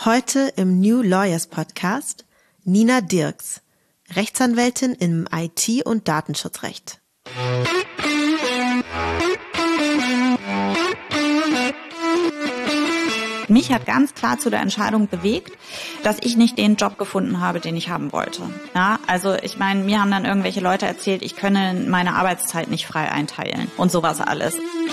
Heute im New Lawyers Podcast Nina Dirks, Rechtsanwältin im IT- und Datenschutzrecht. Mich hat ganz klar zu der Entscheidung bewegt, dass ich nicht den Job gefunden habe, den ich haben wollte. Ja, also ich meine, mir haben dann irgendwelche Leute erzählt, ich könne meine Arbeitszeit nicht frei einteilen und sowas alles.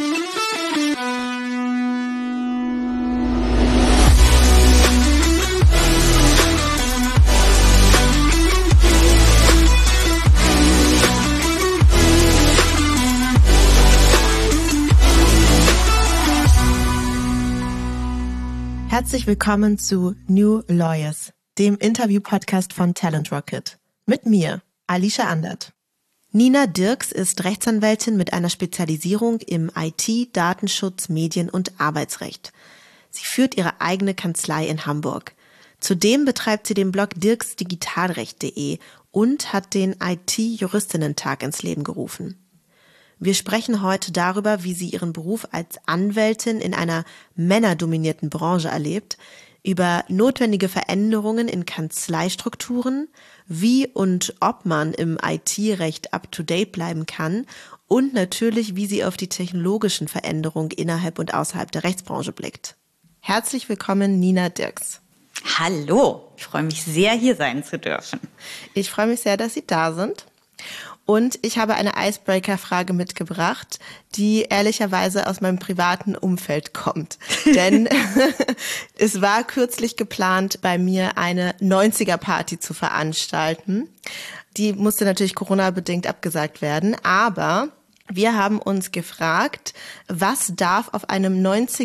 Herzlich willkommen zu New Lawyers, dem Interview-Podcast von Talent Rocket. Mit mir, Alicia Andert. Nina Dirks ist Rechtsanwältin mit einer Spezialisierung im IT-, Datenschutz-, Medien- und Arbeitsrecht. Sie führt ihre eigene Kanzlei in Hamburg. Zudem betreibt sie den Blog dirksdigitalrecht.de und hat den IT-Juristinnen-Tag ins Leben gerufen. Wir sprechen heute darüber, wie sie ihren Beruf als Anwältin in einer männerdominierten Branche erlebt, über notwendige Veränderungen in Kanzleistrukturen, wie und ob man im IT-Recht up-to-date bleiben kann und natürlich, wie sie auf die technologischen Veränderungen innerhalb und außerhalb der Rechtsbranche blickt. Herzlich willkommen, Nina Dirks. Hallo, ich freue mich sehr, hier sein zu dürfen. Ich freue mich sehr, dass Sie da sind. Und ich habe eine Icebreaker-Frage mitgebracht, die ehrlicherweise aus meinem privaten Umfeld kommt. Denn es war kürzlich geplant, bei mir eine 90er-Party zu veranstalten. Die musste natürlich Corona-bedingt abgesagt werden, aber wir haben uns gefragt, was darf auf einem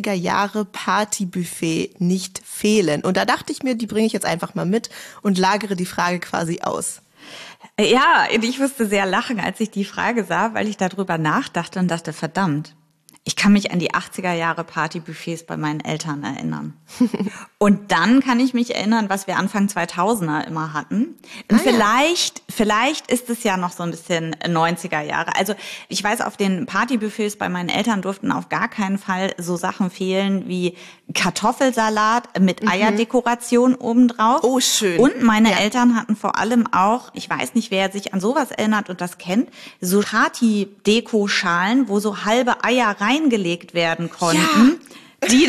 90er-Jahre-Party-Buffet nicht fehlen? Und da dachte ich mir, die bringe ich jetzt einfach mal mit und lagere die Frage quasi aus. Ja, ich musste sehr lachen, als ich die Frage sah, weil ich darüber nachdachte und dachte, verdammt, ich kann mich an die 80er-Jahre Partybuffets bei meinen Eltern erinnern. Und dann kann ich mich erinnern, was wir Anfang 2000er immer hatten. Und vielleicht ist es ja noch so ein bisschen 90er Jahre. Also ich weiß, auf den Partybuffets bei meinen Eltern durften auf gar keinen Fall so Sachen fehlen wie Kartoffelsalat mit Eierdekoration obendrauf. Oh, schön. Und meine Eltern hatten vor allem auch, ich weiß nicht, wer sich an sowas erinnert und das kennt, so Party-Deko-Schalen, wo so halbe Eier reingelegt werden konnten, die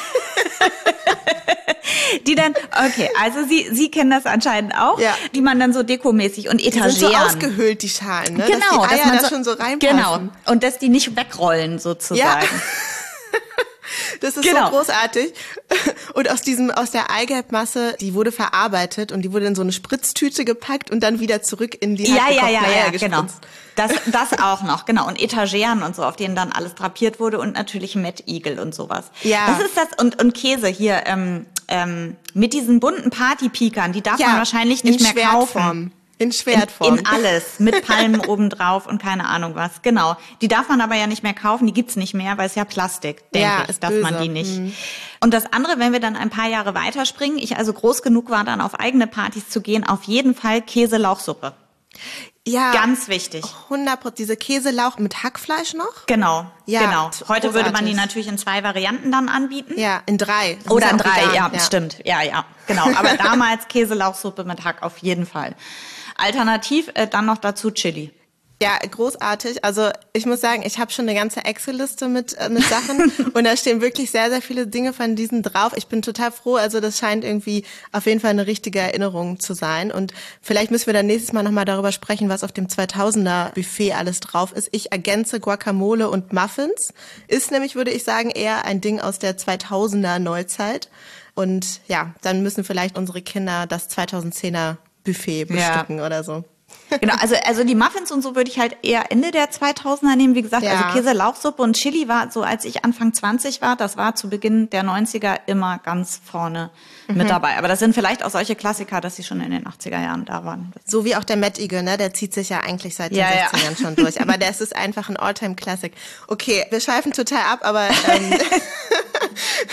dann, okay, also Sie kennen das anscheinend auch, die man dann so dekomäßig und etagieren. Die sind so ausgehöhlt, die Schalen, ne? Genau, dass die Eier da schon so reinpassen. Genau, und dass die nicht wegrollen sozusagen. Ja. Das ist so großartig. Und aus der Eigelbmasse, die wurde verarbeitet und die wurde in so eine Spritztüte gepackt und dann wieder zurück in die Eier gespritzt. Genau. Das auch noch, genau. Und Etageren und so, auf denen dann alles drapiert wurde und natürlich Mettigel und sowas. Ja. Das ist das, und Käse hier, mit diesen bunten Partypikern, die darf man wahrscheinlich nicht mehr kaufen. In Schwertform. In alles, mit Palmen obendrauf und keine Ahnung was. Genau. Die darf man aber ja nicht mehr kaufen, die gibt's nicht mehr, weil es ja Plastik, denke ich, darf man die nicht. Und das andere, wenn wir dann ein paar Jahre weiterspringen, ich also groß genug war, dann auf eigene Partys zu gehen, auf jeden Fall Käse-Lauchsuppe. Ja. Ganz wichtig. 100%. Diese Käselauch mit Hackfleisch noch? Genau, ja, genau. Heute großartig. würde man die natürlich in 2 Varianten dann anbieten. Ja, in 3. Oder in 3, ja, stimmt. Ja, genau. Aber damals Käselauchsuppe mit Hack auf jeden Fall. Alternativ dann noch dazu Chili. Ja, großartig. Also ich muss sagen, ich habe schon eine ganze Excel-Liste mit Sachen und da stehen wirklich sehr, sehr viele Dinge von diesen drauf. Ich bin total froh, also das scheint irgendwie auf jeden Fall eine richtige Erinnerung zu sein und vielleicht müssen wir dann nächstes Mal nochmal darüber sprechen, was auf dem 2000er Buffet alles drauf ist. Ich ergänze Guacamole und Muffins. Ist nämlich, würde ich sagen, eher ein Ding aus der 2000er Neuzeit und ja, dann müssen vielleicht unsere Kinder das 2010er Buffet bestücken oder so. Genau, also die Muffins und so würde ich halt eher Ende der 2000er nehmen. Wie gesagt, also Käse, Lauchsuppe und Chili war so, als ich Anfang 20 war, das war zu Beginn der 90er immer ganz vorne mit dabei. Aber das sind vielleicht auch solche Klassiker, dass sie schon in den 80er Jahren da waren. So wie auch der Mettigel, ne? Der zieht sich ja eigentlich seit den 60ern schon durch. Aber das ist einfach ein All-Time-Classic. Okay, wir schweifen total ab, aber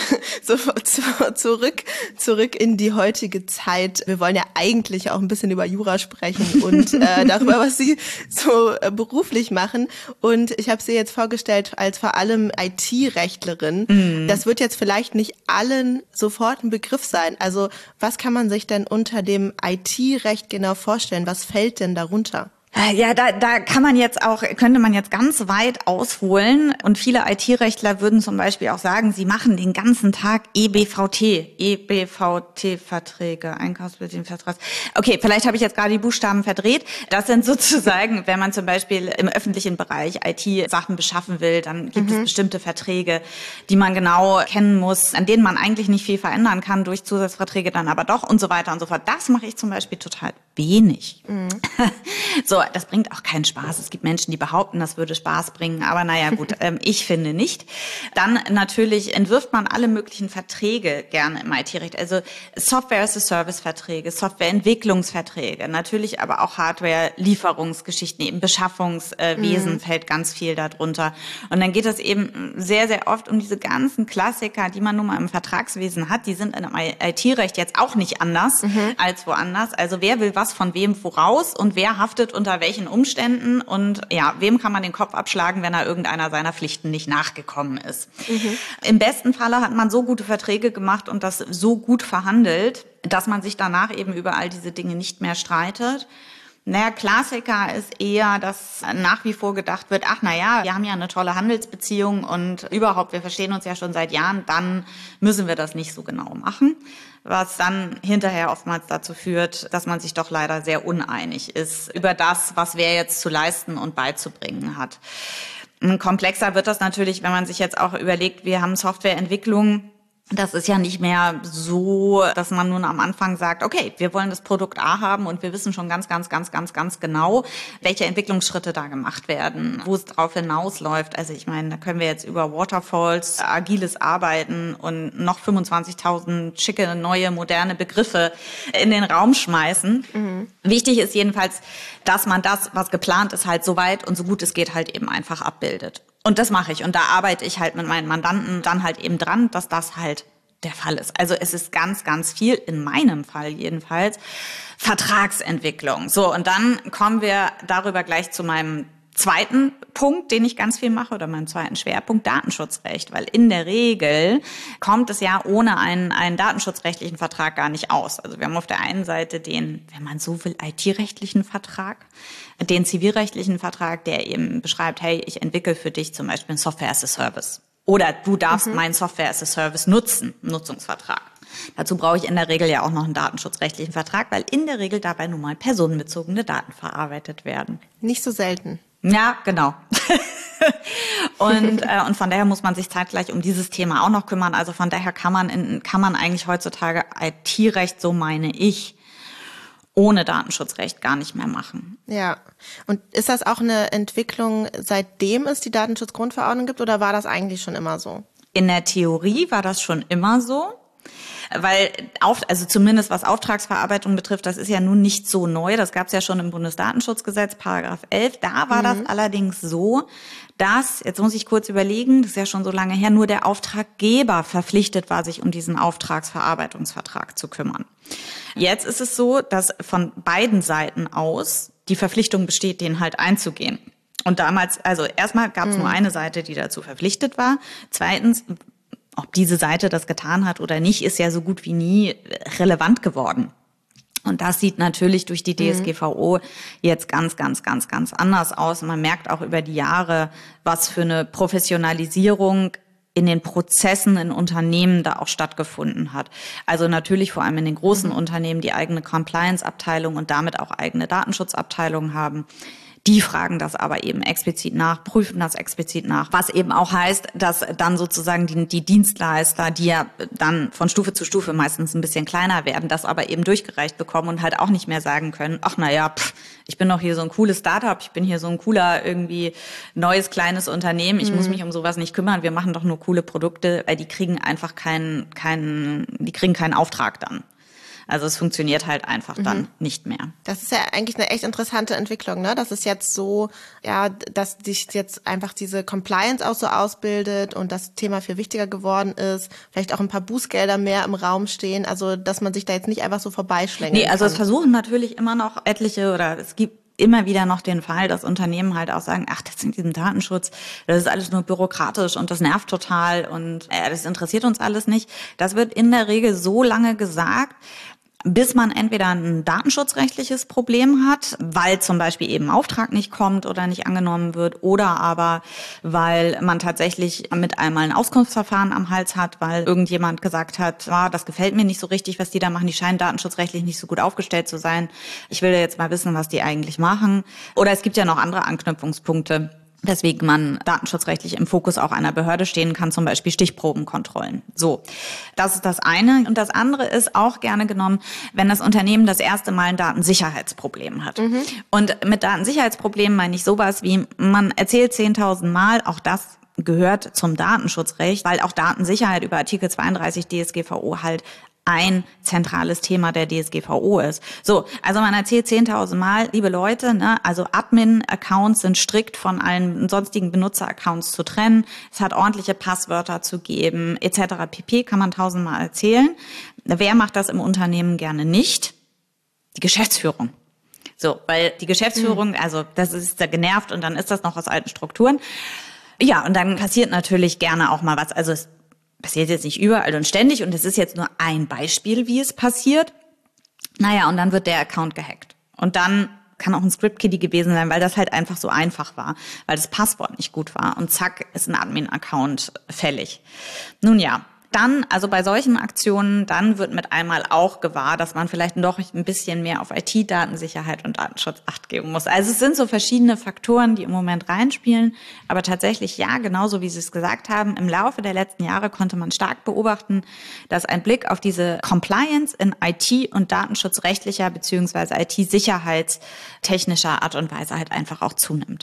so zurück in die heutige Zeit. Wir wollen ja eigentlich auch ein bisschen über Jura sprechen und darüber, was Sie so beruflich machen. Und ich habe Sie jetzt vorgestellt als vor allem IT-Rechtlerin. Das wird jetzt vielleicht nicht allen sofort ein Begriff sein. Also was kann man sich denn unter dem IT-Recht genau vorstellen? Was fällt denn darunter? Ja, da könnte man jetzt ganz weit ausholen und viele IT-Rechtler würden zum Beispiel auch sagen, sie machen den ganzen Tag EBVT-Verträge, Einkaufsbeziehungsvertrag. Okay, vielleicht habe ich jetzt gerade die Buchstaben verdreht. Das sind sozusagen, wenn man zum Beispiel im öffentlichen Bereich IT-Sachen beschaffen will, dann gibt es bestimmte Verträge, die man genau kennen muss, an denen man eigentlich nicht viel verändern kann, durch Zusatzverträge dann aber doch und so weiter und so fort. Das mache ich zum Beispiel total wenig. So, das bringt auch keinen Spaß. Es gibt Menschen, die behaupten, das würde Spaß bringen, aber naja gut, ich finde nicht. Dann natürlich entwirft man alle möglichen Verträge gerne im IT-Recht, also Software-as-a-Service-Verträge, Softwareentwicklungsverträge, natürlich aber auch Hardware-Lieferungsgeschichten, eben Beschaffungswesen fällt ganz viel darunter. Und dann geht es eben sehr, sehr oft um diese ganzen Klassiker, die man nun mal im Vertragswesen hat, die sind im IT-Recht jetzt auch nicht anders als woanders. Also wer will was von wem voraus und wer haftet unter welchen Umständen und ja, wem kann man den Kopf abschlagen, wenn er irgendeiner seiner Pflichten nicht nachgekommen ist. Im besten Falle hat man so gute Verträge gemacht und das so gut verhandelt, dass man sich danach eben über all diese Dinge nicht mehr streitet. Naja, Klassiker ist eher, dass nach wie vor gedacht wird, ach naja, wir haben ja eine tolle Handelsbeziehung und überhaupt, wir verstehen uns ja schon seit Jahren, dann müssen wir das nicht so genau machen. Was dann hinterher oftmals dazu führt, dass man sich doch leider sehr uneinig ist über das, was wer jetzt zu leisten und beizubringen hat. Komplexer wird das natürlich, wenn man sich jetzt auch überlegt, wir haben Softwareentwicklung. Das ist ja nicht mehr so, dass man nun am Anfang sagt, okay, wir wollen das Produkt A haben und wir wissen schon ganz genau, welche Entwicklungsschritte da gemacht werden, wo es drauf hinausläuft. Also ich meine, da können wir jetzt über Waterfalls, agiles Arbeiten und noch 25.000 schicke, neue, moderne Begriffe in den Raum schmeißen. Wichtig ist jedenfalls, dass man das, was geplant ist, halt so weit und so gut es geht, halt eben einfach abbildet. Und das mache ich. Und da arbeite ich halt mit meinen Mandanten dann halt eben dran, dass das halt der Fall ist. Also es ist ganz viel, in meinem Fall jedenfalls, Vertragsentwicklung. So, und dann kommen wir darüber gleich zu meinem zweiten Punkt, den ich ganz viel mache, oder meinem zweiten Schwerpunkt, Datenschutzrecht. Weil in der Regel kommt es ja ohne einen datenschutzrechtlichen Vertrag gar nicht aus. Also wir haben auf der einen Seite den, wenn man so will, IT-rechtlichen Vertrag, den zivilrechtlichen Vertrag, der eben beschreibt, hey, ich entwickle für dich zum Beispiel ein Software as a Service. Oder du darfst meinen Software as a Service nutzen, Nutzungsvertrag. Dazu brauche ich in der Regel ja auch noch einen datenschutzrechtlichen Vertrag, weil in der Regel dabei nun mal personenbezogene Daten verarbeitet werden. Nicht so selten. Ja, genau. Und von daher muss man sich zeitgleich um dieses Thema auch noch kümmern. Also von daher kann man eigentlich heutzutage IT-Recht, so meine ich, ohne Datenschutzrecht gar nicht mehr machen. Ja. Und ist das auch eine Entwicklung, seitdem es die Datenschutzgrundverordnung gibt, oder war das eigentlich schon immer so? In der Theorie war das schon immer so. Weil, also zumindest was Auftragsverarbeitung betrifft, das ist ja nun nicht so neu. Das gab es ja schon im Bundesdatenschutzgesetz, Paragraph 11. Da war das allerdings so, dass, jetzt muss ich kurz überlegen, das ist ja schon so lange her, nur der Auftraggeber verpflichtet war, sich um diesen Auftragsverarbeitungsvertrag zu kümmern. Jetzt ist es so, dass von beiden Seiten aus die Verpflichtung besteht, den halt einzugehen. Und damals, also erstmal gab es nur eine Seite, die dazu verpflichtet war. Zweitens, ob diese Seite das getan hat oder nicht, ist ja so gut wie nie relevant geworden. Und das sieht natürlich durch die DSGVO jetzt ganz anders aus. Man merkt auch über die Jahre, was für eine Professionalisierung in den Prozessen in Unternehmen da auch stattgefunden hat. Also natürlich vor allem in den großen Unternehmen, die eigene Compliance-Abteilung und damit auch eigene Datenschutzabteilungen haben. Die fragen das aber eben explizit nach, prüfen das explizit nach. Was eben auch heißt, dass dann sozusagen die Dienstleister, die ja dann von Stufe zu Stufe meistens ein bisschen kleiner werden, das aber eben durchgereicht bekommen und halt auch nicht mehr sagen können, ach naja, ich bin doch hier so ein cooles Startup, ich bin hier so ein cooler irgendwie neues kleines Unternehmen, ich muss mich um sowas nicht kümmern, wir machen doch nur coole Produkte, weil die kriegen einfach keinen Auftrag dann. Also es funktioniert halt einfach dann nicht mehr. Das ist ja eigentlich eine echt interessante Entwicklung, ne? Das ist jetzt so, ja, dass sich jetzt einfach diese Compliance auch so ausbildet und das Thema viel wichtiger geworden ist. Vielleicht auch ein paar Bußgelder mehr im Raum stehen. Also, dass man sich da jetzt nicht einfach so vorbeischlängeln kann. Nee, also es versuchen natürlich immer noch etliche oder es gibt immer wieder noch den Fall, dass Unternehmen halt auch sagen, ach, das mit diesem Datenschutz, das ist alles nur bürokratisch und das nervt total und das interessiert uns alles nicht. Das wird in der Regel so lange gesagt, bis man entweder ein datenschutzrechtliches Problem hat, weil zum Beispiel eben Auftrag nicht kommt oder nicht angenommen wird, oder aber weil man tatsächlich mit einmal ein Auskunftsverfahren am Hals hat, weil irgendjemand gesagt hat, das gefällt mir nicht so richtig, was die da machen, die scheinen datenschutzrechtlich nicht so gut aufgestellt zu sein. Ich will jetzt mal wissen, was die eigentlich machen. Oder es gibt ja noch andere Anknüpfungspunkte, weswegen man datenschutzrechtlich im Fokus auch einer Behörde stehen kann, zum Beispiel Stichprobenkontrollen. So, das ist das eine. Und das andere ist auch gerne genommen, wenn das Unternehmen das erste Mal ein Datensicherheitsproblem hat. Und mit Datensicherheitsproblemen meine ich sowas wie, man erzählt 10.000 Mal, auch das gehört zum Datenschutzrecht, weil auch Datensicherheit über Artikel 32 DSGVO halt ein zentrales Thema der DSGVO ist. So, also man erzählt 10.000 Mal, liebe Leute, ne, also Admin-Accounts sind strikt von allen sonstigen Benutzer-Accounts zu trennen. Es hat ordentliche Passwörter zu geben, etc. pp. Kann man 1.000 Mal erzählen. Wer macht das im Unternehmen gerne nicht? Die Geschäftsführung. So, weil die Geschäftsführung, also das ist da genervt und dann ist das noch aus alten Strukturen. Ja, und dann passiert natürlich gerne auch mal was. Also es passiert jetzt nicht überall und ständig und es ist jetzt nur ein Beispiel, wie es passiert. Naja, und dann wird der Account gehackt. Und dann kann auch ein Script-Kiddie gewesen sein, weil das halt einfach so einfach war, weil das Passwort nicht gut war. Und zack, ist ein Admin-Account fällig. Nun ja, dann, also bei solchen Aktionen, dann wird mit einmal auch gewahr, dass man vielleicht doch ein bisschen mehr auf IT-Datensicherheit und Datenschutz Acht geben muss. Also es sind so verschiedene Faktoren, die im Moment reinspielen. Aber tatsächlich, ja, genauso wie Sie es gesagt haben, im Laufe der letzten Jahre konnte man stark beobachten, dass ein Blick auf diese Compliance in IT- und datenschutzrechtlicher bzw. IT-sicherheitstechnischer Art und Weise halt einfach auch zunimmt.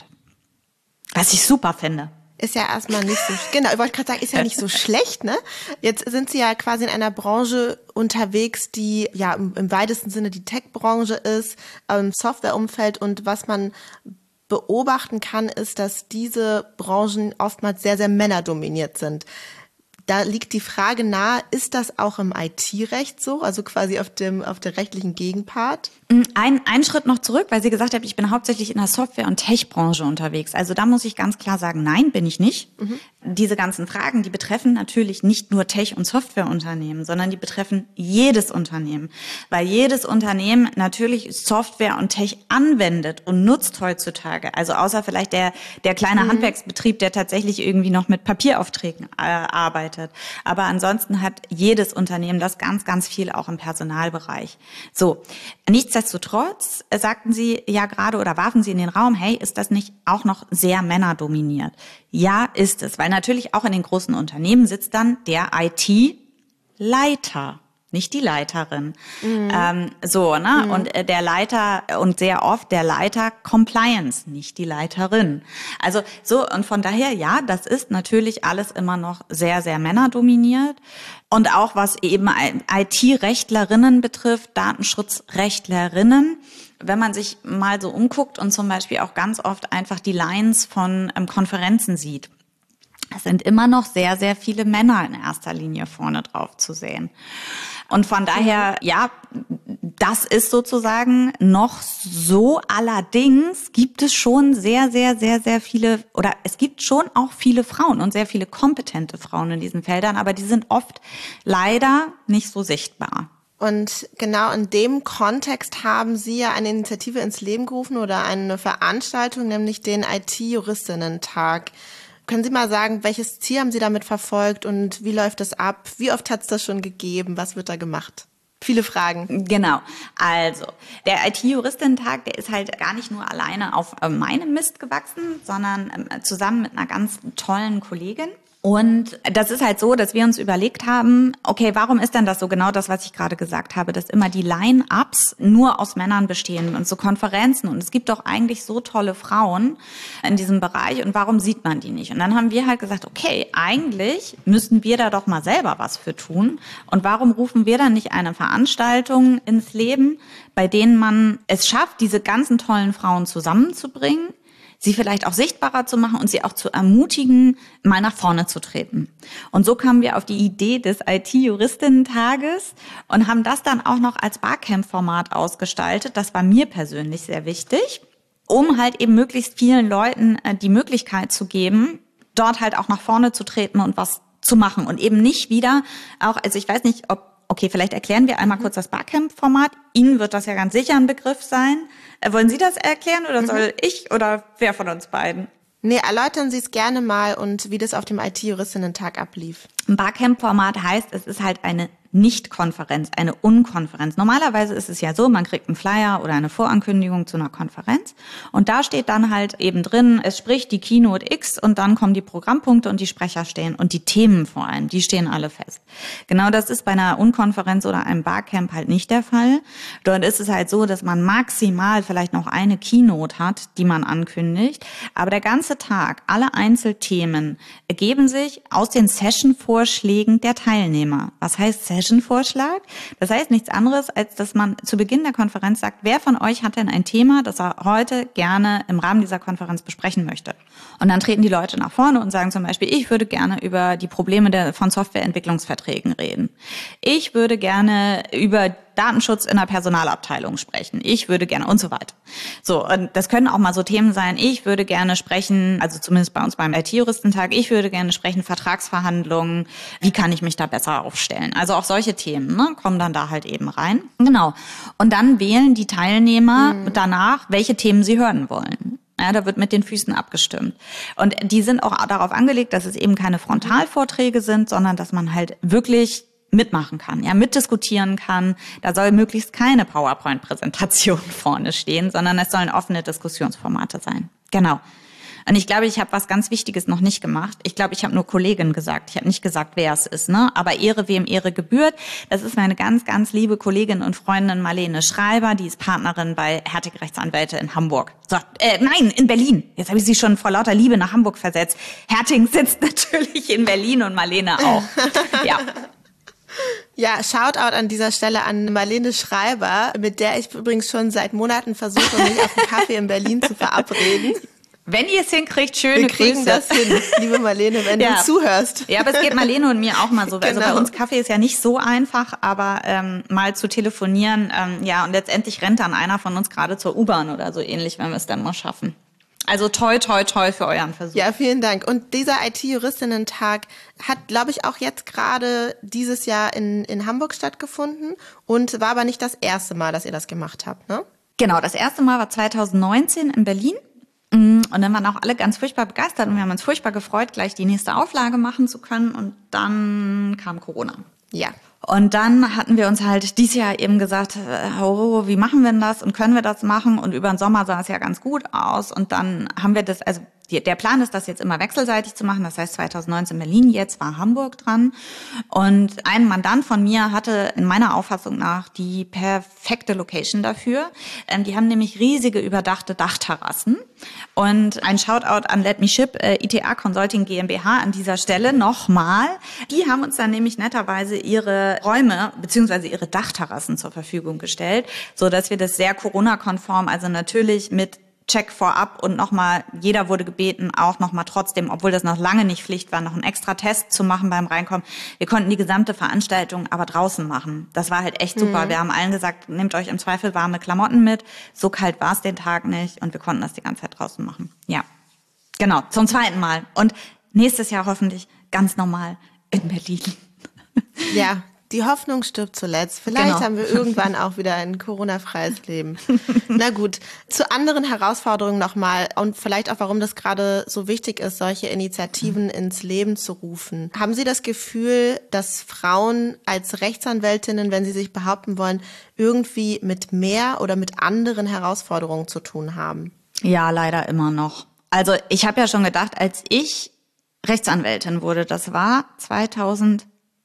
Was ich super finde. Ist ja erstmal nicht so, genau, ich wollte gerade sagen, ist ja nicht so schlecht, ne? Jetzt sind Sie ja quasi in einer Branche unterwegs, die ja im weitesten Sinne die Tech-Branche ist, im Softwareumfeld, und was man beobachten kann, ist, dass diese Branchen oftmals sehr, sehr männerdominiert sind. Da liegt die Frage nahe, ist das auch im IT-Recht so, also quasi auf der rechtlichen Gegenpart? Ein Schritt noch zurück, weil Sie gesagt haben, ich bin hauptsächlich in der Software- und Tech-Branche unterwegs. Also da muss ich ganz klar sagen, nein, bin ich nicht. Diese ganzen Fragen, die betreffen natürlich nicht nur Tech- und Softwareunternehmen, sondern die betreffen jedes Unternehmen. Weil jedes Unternehmen natürlich Software und Tech anwendet und nutzt heutzutage. Also außer vielleicht der kleine Handwerksbetrieb, der tatsächlich irgendwie noch mit Papieraufträgen arbeitet. Aber ansonsten hat jedes Unternehmen das ganz, ganz viel auch im Personalbereich. So, nichtsdestotrotz sagten Sie ja gerade oder warfen Sie in den Raum, hey, ist das nicht auch noch sehr männerdominiert? Ja, ist es, weil natürlich auch in den großen Unternehmen sitzt dann der IT-Leiter. Nicht die Leiterin. Und der Leiter und sehr oft der Leiter Compliance, nicht die Leiterin. Also so, und von daher, ja, das ist natürlich alles immer noch sehr, sehr männerdominiert. Und auch was eben IT-Rechtlerinnen betrifft, Datenschutzrechtlerinnen, wenn man sich mal so umguckt und zum Beispiel auch ganz oft einfach die Lines von Konferenzen sieht, es sind immer noch sehr, sehr viele Männer in erster Linie vorne drauf zu sehen. Und von daher, ja, das ist sozusagen noch so. Allerdings gibt es schon sehr, sehr, sehr, sehr viele, oder es gibt schon auch viele Frauen und sehr viele kompetente Frauen in diesen Feldern, aber die sind oft leider nicht so sichtbar. Und genau in dem Kontext haben Sie ja eine Initiative ins Leben gerufen oder eine Veranstaltung, nämlich den IT-Juristinnen-Tag. Können Sie mal sagen, welches Ziel haben Sie damit verfolgt und wie läuft das ab? Wie oft hat es das schon gegeben? Was wird da gemacht? Viele Fragen. Genau. Also, der IT-Juristinnen-Tag, der ist halt gar nicht nur alleine auf meinem Mist gewachsen, sondern zusammen mit einer ganz tollen Kollegin. Und das ist halt so, dass wir uns überlegt haben, okay, warum ist denn das so genau das, was ich gerade gesagt habe, dass immer die Line-Ups nur aus Männern bestehen und so Konferenzen und es gibt doch eigentlich so tolle Frauen in diesem Bereich und warum sieht man die nicht? Und dann haben wir halt gesagt, okay, eigentlich müssten wir da doch mal selber was für tun und warum rufen wir dann nicht eine Veranstaltung ins Leben, bei denen man es schafft, diese ganzen tollen Frauen zusammenzubringen, sie vielleicht auch sichtbarer zu machen und sie auch zu ermutigen, mal nach vorne zu treten. Und so kamen wir auf die Idee des IT-Juristinnen-Tages und haben das dann auch noch als Barcamp-Format ausgestaltet. Das war mir persönlich sehr wichtig, um halt eben möglichst vielen Leuten die Möglichkeit zu geben, dort halt auch nach vorne zu treten und was zu machen. Und eben nicht wieder auch, also ich weiß nicht, okay, vielleicht erklären wir einmal kurz das Barcamp-Format. Ihnen wird das ja ganz sicher ein Begriff sein. Wollen Sie das erklären oder soll ich oder wer von uns beiden? Nee, erläutern Sie es gerne mal und wie das auf dem IT-Juristinnen-Tag ablief. Ein Barcamp-Format heißt, es ist halt eine Nicht-Konferenz, eine Unkonferenz. Normalerweise ist es ja so, man kriegt einen Flyer oder eine Vorankündigung zu einer Konferenz und da steht dann halt eben drin, es spricht die Keynote X und dann kommen die Programmpunkte und die Sprecher stehen und die Themen vor allem, die stehen alle fest. Genau das ist bei einer Unkonferenz oder einem Barcamp halt nicht der Fall. Dort ist es halt so, dass man maximal vielleicht noch eine Keynote hat, die man ankündigt, aber der ganze Tag, alle Einzelthemen ergeben sich aus den Session-Vorschlägen der Teilnehmer. Was heißt Session-Vorschlag? Das heißt nichts anderes, als dass man zu Beginn der Konferenz sagt, wer von euch hat denn ein Thema, das er heute gerne im Rahmen dieser Konferenz besprechen möchte? Und dann treten die Leute nach vorne und sagen zum Beispiel, ich würde gerne über die Probleme von Softwareentwicklungsverträgen reden. Ich würde gerne über Datenschutz in der Personalabteilung sprechen. Ich würde gerne und so weiter. So, und das können auch mal so Themen sein. Ich würde gerne sprechen, also zumindest bei uns beim IT-Juristentag, ich würde gerne sprechen, Vertragsverhandlungen, wie kann ich mich da besser aufstellen? Also auch solche Themen, ne, kommen dann da halt eben rein. Genau. Und dann wählen die Teilnehmer danach, welche Themen sie hören wollen. Ja, da wird mit den Füßen abgestimmt. Und die sind auch darauf angelegt, dass es eben keine Frontalvorträge sind, sondern dass man halt wirklich mitmachen kann, ja, mitdiskutieren kann. Da soll möglichst keine PowerPoint-Präsentation vorne stehen, sondern es sollen offene Diskussionsformate sein. Genau. Und ich glaube, ich habe was ganz Wichtiges noch nicht gemacht. Ich glaube, ich habe nur Kollegin gesagt. Ich habe nicht gesagt, wer es ist, ne? Aber Ehre, wem Ehre gebührt. Das ist meine ganz, ganz liebe Kollegin und Freundin Marlene Schreiber. Die ist Partnerin bei Hertig Rechtsanwälte in Hamburg. So, nein, in Berlin. Jetzt habe ich sie schon vor lauter Liebe nach Hamburg versetzt. Herting sitzt natürlich in Berlin und Marlene auch. Ja. Ja, Shoutout an dieser Stelle an Marlene Schreiber, mit der ich übrigens schon seit Monaten versuche, mich auf einen Kaffee in Berlin zu verabreden. Wenn ihr es hinkriegt, schöne Grüße. Wir kriegen das hin, liebe Marlene, wenn du zuhörst. Ja, aber es geht Marlene und mir auch mal so. Genau. Also bei uns Kaffee ist ja nicht so einfach, aber mal zu telefonieren, ja, und letztendlich rennt dann einer von uns gerade zur U-Bahn oder so ähnlich, wenn wir es dann mal schaffen. Also toi, toi, toi für euren Versuch. Ja, vielen Dank. Und dieser IT-Juristinnen-Tag hat, glaube ich, auch jetzt gerade dieses Jahr in Hamburg stattgefunden und war aber nicht das erste Mal, dass ihr das gemacht habt, ne? Genau, das erste Mal war 2019 in Berlin. Und dann waren auch alle ganz furchtbar begeistert und wir haben uns furchtbar gefreut, gleich die nächste Auflage machen zu können. Und dann kam Corona. Ja. Und dann hatten wir uns halt dieses Jahr eben gesagt, oh, wie machen wir denn das und können wir das machen? Und über den Sommer sah es ja ganz gut aus. Und dann haben wir das, also der Plan ist, das jetzt immer wechselseitig zu machen. Das heißt 2019 Berlin, jetzt war Hamburg dran. Und ein Mandant von mir hatte in meiner Auffassung nach die perfekte Location dafür. Die haben nämlich riesige überdachte Dachterrassen. Und ein Shoutout an Let Me Ship, ITA Consulting GmbH an dieser Stelle nochmal. Die haben uns dann nämlich netterweise ihre Räume bzw. ihre Dachterrassen zur Verfügung gestellt, so dass wir das sehr Corona-konform, also natürlich mit Check vorab und nochmal, jeder wurde gebeten, auch nochmal trotzdem, obwohl das noch lange nicht Pflicht war, noch einen extra Test zu machen beim Reinkommen. Wir konnten die gesamte Veranstaltung aber draußen machen. Das war halt echt super. Wir haben allen gesagt, nehmt euch im Zweifel warme Klamotten mit. So kalt war es den Tag nicht und wir konnten das die ganze Zeit draußen machen. Ja, genau, zum zweiten Mal. Und nächstes Jahr hoffentlich ganz normal in Berlin. Ja. Die Hoffnung stirbt zuletzt. Vielleicht haben wir irgendwann auch wieder ein Corona-freies Leben. Na gut, zu anderen Herausforderungen nochmal und vielleicht auch, warum das gerade so wichtig ist, solche Initiativen ins Leben zu rufen. Haben Sie das Gefühl, dass Frauen als Rechtsanwältinnen, wenn sie sich behaupten wollen, irgendwie mit mehr oder mit anderen Herausforderungen zu tun haben? Ja, leider immer noch. Also ich habe ja schon gedacht, als ich Rechtsanwältin wurde. Das war 2010.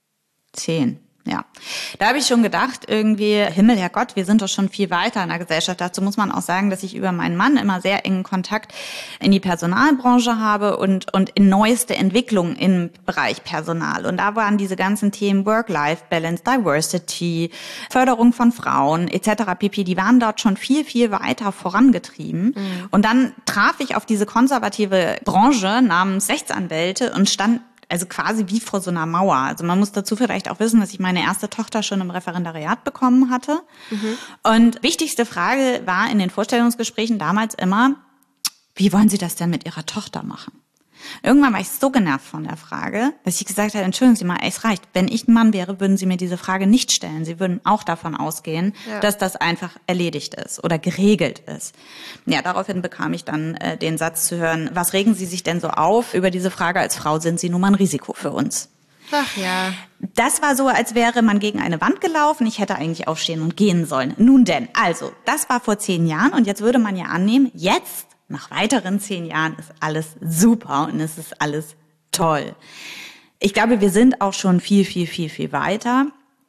Ja, da habe ich schon gedacht, irgendwie, Himmel, Herrgott, wir sind doch schon viel weiter in der Gesellschaft. Dazu muss man auch sagen, dass ich über meinen Mann immer sehr engen Kontakt in die Personalbranche habe und in neueste Entwicklungen im Bereich Personal. Und da waren diese ganzen Themen Work-Life-Balance, Diversity, Förderung von Frauen etc. pp. Die waren dort schon viel, viel weiter vorangetrieben. Mhm. Und dann traf ich auf diese konservative Branche namens Rechtsanwälte und stand also quasi wie vor so einer Mauer. Also man muss dazu vielleicht auch wissen, dass ich meine erste Tochter schon im Referendariat bekommen hatte. Mhm. Und wichtigste Frage war in den Vorstellungsgesprächen damals immer, wie wollen Sie das denn mit Ihrer Tochter machen? Irgendwann war ich so genervt von der Frage, dass ich gesagt habe, entschuldigen Sie mal, es reicht. Wenn ich ein Mann wäre, würden Sie mir diese Frage nicht stellen. Sie würden auch davon ausgehen, dass das einfach erledigt ist oder geregelt ist. Ja, daraufhin bekam ich dann den Satz zu hören, was regen Sie sich denn so auf über diese Frage? Als Frau sind Sie nun mal ein Risiko für uns. Ach ja. Das war so, als wäre man gegen eine Wand gelaufen. Ich hätte eigentlich aufstehen und gehen sollen. Nun denn, also, das war vor 10 Jahren und jetzt würde man ja annehmen, jetzt nach weiteren 10 Jahren ist alles super und es ist alles toll. Ich glaube, wir sind auch schon viel, viel, viel, viel weiter.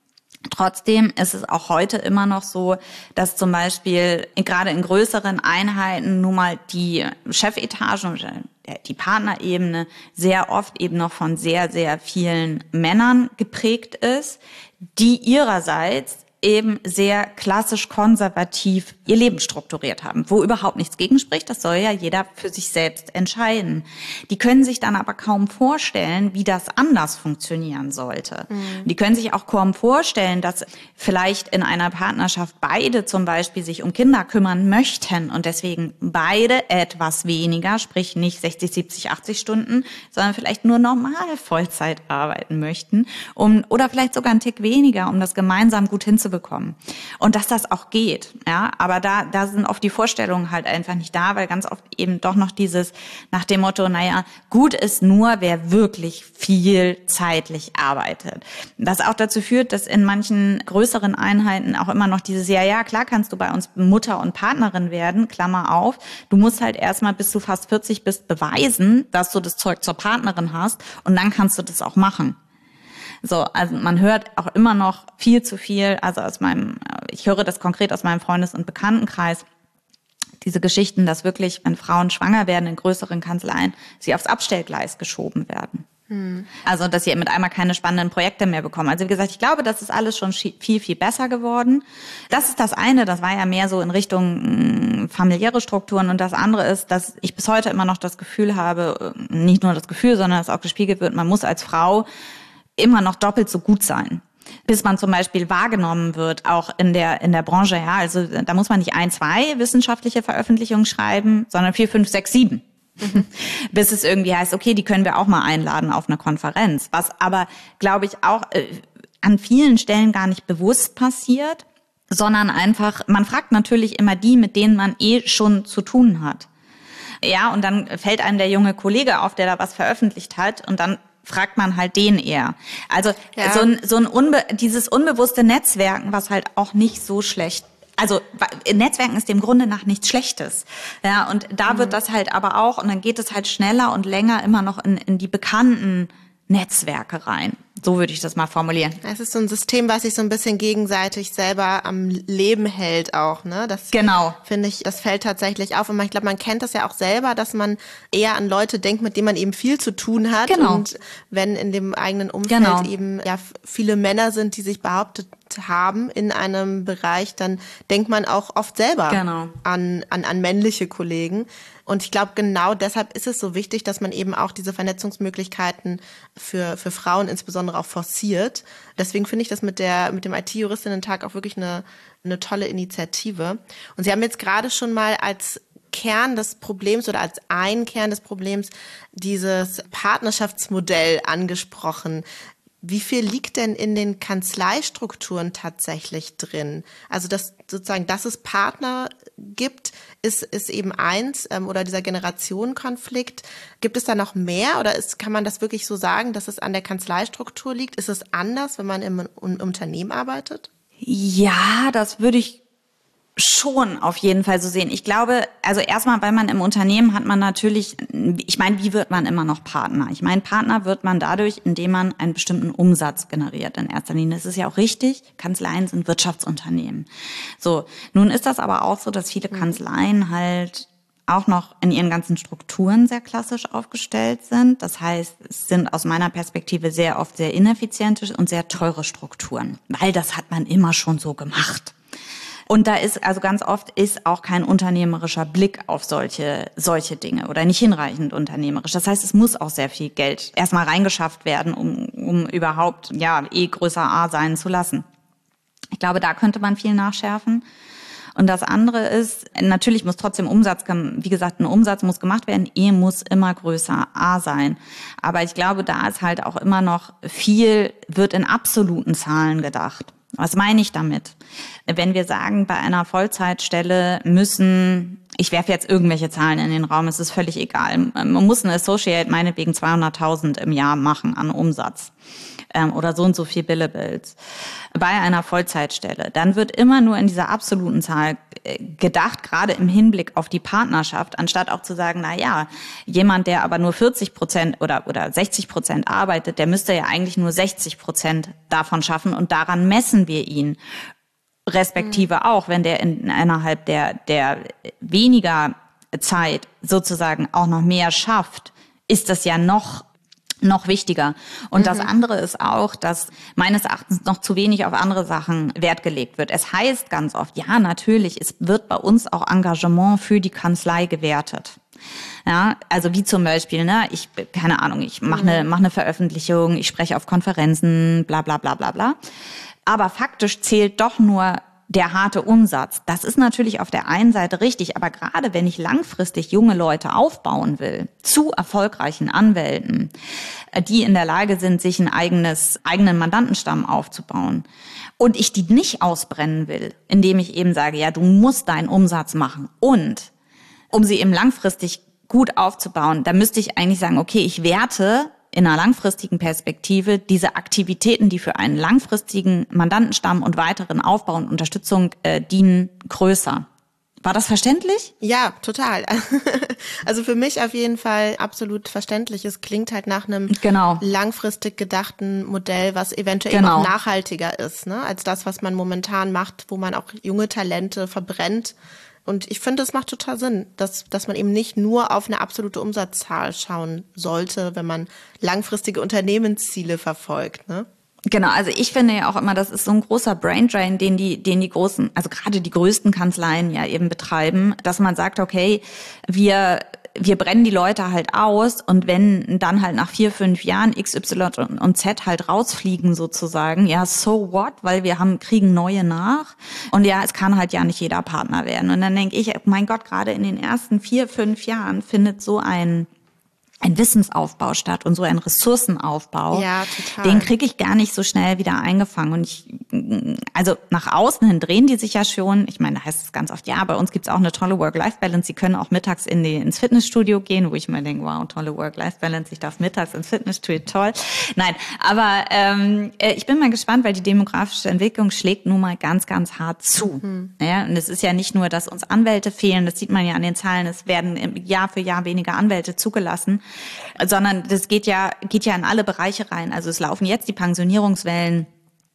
Trotzdem ist es auch heute immer noch so, dass zum Beispiel gerade in größeren Einheiten nun mal die Chefetage und die Partnerebene sehr oft eben noch von sehr, sehr vielen Männern geprägt ist, die ihrerseits eben sehr klassisch konservativ ihr Leben strukturiert haben, wo überhaupt nichts gegen spricht. Das soll ja jeder für sich selbst entscheiden. Die können sich dann aber kaum vorstellen, wie das anders funktionieren sollte. Mhm. Die können sich auch kaum vorstellen, dass vielleicht in einer Partnerschaft beide zum Beispiel sich um Kinder kümmern möchten und deswegen beide etwas weniger, sprich nicht 60, 70, 80 Stunden, sondern vielleicht nur normal Vollzeit arbeiten möchten, oder vielleicht sogar einen Tick weniger, um das gemeinsam gut hinzubekommen. Und dass das auch geht, ja, aber da sind oft die Vorstellungen halt einfach nicht da, weil ganz oft eben doch noch dieses nach dem Motto, naja, gut ist nur, wer wirklich viel zeitlich arbeitet. Das auch dazu führt, dass in manchen größeren Einheiten auch immer noch dieses, ja, klar kannst du bei uns Mutter und Partnerin werden, Klammer auf, du musst halt erstmal, bis du fast 40 bist, beweisen, dass du das Zeug zur Partnerin hast und dann kannst du das auch machen. So, also man hört auch immer noch viel zu viel, also ich höre das konkret aus meinem Freundes- und Bekanntenkreis, diese Geschichten, dass wirklich, wenn Frauen schwanger werden in größeren Kanzleien, sie aufs Abstellgleis geschoben werden. Also, dass sie mit einmal keine spannenden Projekte mehr bekommen. Also, wie gesagt, ich glaube, das ist alles schon viel, viel besser geworden. Das ist das eine, das war ja mehr so in Richtung familiäre Strukturen. Und das andere ist, dass ich bis heute immer noch das Gefühl habe, nicht nur das Gefühl, sondern es auch gespiegelt wird, man muss als Frau immer noch doppelt so gut sein, bis man zum Beispiel wahrgenommen wird, auch in der Branche. Ja, also da muss man nicht 1, 2 wissenschaftliche Veröffentlichungen schreiben, sondern 4, 5, 6, 7. Bis es irgendwie heißt, okay, die können wir auch mal einladen auf eine Konferenz. Was aber, glaube ich, auch an vielen Stellen gar nicht bewusst passiert, sondern einfach, man fragt natürlich immer die, mit denen man schon zu tun hat. Ja, und dann fällt einem der junge Kollege auf, der da was veröffentlicht hat, und dann fragt man halt den eher. Also dieses unbewusste Netzwerken, was halt auch nicht so schlecht, also Netzwerken ist dem Grunde nach nichts Schlechtes. Ja, und da wird das halt aber auch, und dann geht es halt schneller und länger immer noch in die bekannten Netzwerke rein. So würde ich das mal formulieren. Es ist so ein System, was sich so ein bisschen gegenseitig selber am Leben hält auch, ne? Das genau. Finde ich, das fällt tatsächlich auf. Und ich glaube, man kennt das ja auch selber, dass man eher an Leute denkt, mit denen man eben viel zu tun hat. Genau. Und wenn in dem eigenen Umfeld eben viele Männer sind, die sich behauptet haben in einem Bereich, dann denkt man auch oft selber an männliche Kollegen. Und ich glaube, genau deshalb ist es so wichtig, dass man eben auch diese Vernetzungsmöglichkeiten für Frauen insbesondere auch forciert. Deswegen finde ich das mit dem IT-Juristinnen-Tag auch wirklich eine tolle Initiative. Und Sie haben jetzt gerade schon mal als Kern des Problems oder als ein Kern des Problems dieses Partnerschaftsmodell angesprochen. Wie viel liegt denn in den Kanzleistrukturen tatsächlich drin? Also dass es Partner gibt, ist eben eins, oder dieser Generationenkonflikt. Gibt es da noch mehr oder kann man das wirklich so sagen, dass es an der Kanzleistruktur liegt? Ist es anders, wenn man im Unternehmen arbeitet? Ja, das würde ich schon auf jeden Fall so sehen. Ich glaube, also erstmal, weil man im Unternehmen hat man natürlich, ich meine, wie wird man immer noch Partner? Ich meine, Partner wird man dadurch, indem man einen bestimmten Umsatz generiert in erster Linie. Das ist ja auch richtig. Kanzleien sind Wirtschaftsunternehmen. So, nun ist das aber auch so, dass viele Kanzleien halt auch noch in ihren ganzen Strukturen sehr klassisch aufgestellt sind. Das heißt, es sind aus meiner Perspektive sehr oft sehr ineffiziente und sehr teure Strukturen, weil das hat man immer schon so gemacht. Und da ist, also ganz oft ist auch kein unternehmerischer Blick auf solche Dinge oder nicht hinreichend unternehmerisch. Das heißt, es muss auch sehr viel Geld erstmal reingeschafft werden, um überhaupt, größer A sein zu lassen. Ich glaube, da könnte man viel nachschärfen. Und das andere ist, natürlich muss trotzdem wie gesagt, ein Umsatz muss gemacht werden, muss immer größer A sein. Aber ich glaube, da ist halt auch immer noch wird in absoluten Zahlen gedacht. Was meine ich damit? Wenn wir sagen, bei einer Vollzeitstelle ich werfe jetzt irgendwelche Zahlen in den Raum, es ist völlig egal. Man muss ein Associate meinetwegen 200.000 im Jahr machen an Umsatz. Oder so und so viel Billables bei einer Vollzeitstelle, dann wird immer nur in dieser absoluten Zahl gedacht, gerade im Hinblick auf die Partnerschaft, anstatt auch zu sagen, jemand, der aber nur 40% oder 60% arbeitet, der müsste ja eigentlich nur 60% davon schaffen und daran messen wir ihn. Respektive auch, wenn der innerhalb der weniger Zeit sozusagen auch noch mehr schafft, ist das ja noch wichtiger. Und das andere ist auch, dass meines Erachtens noch zu wenig auf andere Sachen Wert gelegt wird. Es heißt ganz oft, ja, natürlich, es wird bei uns auch Engagement für die Kanzlei gewertet. Ja, also wie zum Beispiel, ich mache eine Veröffentlichung, ich spreche auf Konferenzen, bla bla bla bla bla. Aber faktisch zählt doch nur der harte Umsatz. Das ist natürlich auf der einen Seite richtig, aber gerade wenn ich langfristig junge Leute aufbauen will, zu erfolgreichen Anwälten, die in der Lage sind, sich einen eigenen Mandantenstamm aufzubauen und ich die nicht ausbrennen will, indem ich eben sage, ja, du musst deinen Umsatz machen und um sie eben langfristig gut aufzubauen, da müsste ich eigentlich sagen, okay, ich werte in einer langfristigen Perspektive diese Aktivitäten, die für einen langfristigen Mandantenstamm und weiteren Aufbau und Unterstützung dienen, größer. War das verständlich? Ja, total. Also für mich auf jeden Fall absolut verständlich. Es klingt halt nach einem langfristig gedachten Modell, was eventuell auch nachhaltiger ist, als das, was man momentan macht, wo man auch junge Talente verbrennt. Und ich finde, es macht total Sinn, dass man eben nicht nur auf eine absolute Umsatzzahl schauen sollte, wenn man langfristige Unternehmensziele verfolgt, ne? Genau, also ich finde ja auch immer, das ist so ein großer Braindrain, den die großen, also gerade die größten Kanzleien ja eben betreiben, dass man sagt, okay, wir brennen die Leute halt aus und wenn dann halt nach 4, 5 Jahren X, Y und Z halt rausfliegen sozusagen, ja, so what, weil wir kriegen neue nach und ja, es kann halt ja nicht jeder Partner werden. Und dann denke ich, mein Gott, gerade in den ersten 4, 5 Jahren findet so ein Wissensaufbau statt und so ein Ressourcenaufbau, ja, total. Den kriege ich gar nicht so schnell wieder eingefangen. Und also nach außen hin drehen die sich ja schon. Ich meine, da heißt es ganz oft, ja, bei uns gibt's auch eine tolle Work-Life-Balance. Sie können auch mittags ins Fitnessstudio gehen, wo ich mir denke, wow, tolle Work-Life-Balance. Ich darf mittags ins Fitnessstudio, toll. Nein, aber ich bin mal gespannt, weil die demografische Entwicklung schlägt nun mal ganz, ganz hart zu. Ja, und es ist ja nicht nur, dass uns Anwälte fehlen, das sieht man ja an den Zahlen, es werden Jahr für Jahr weniger Anwälte zugelassen, sondern das geht ja in alle Bereiche rein. Also es laufen jetzt die Pensionierungswellen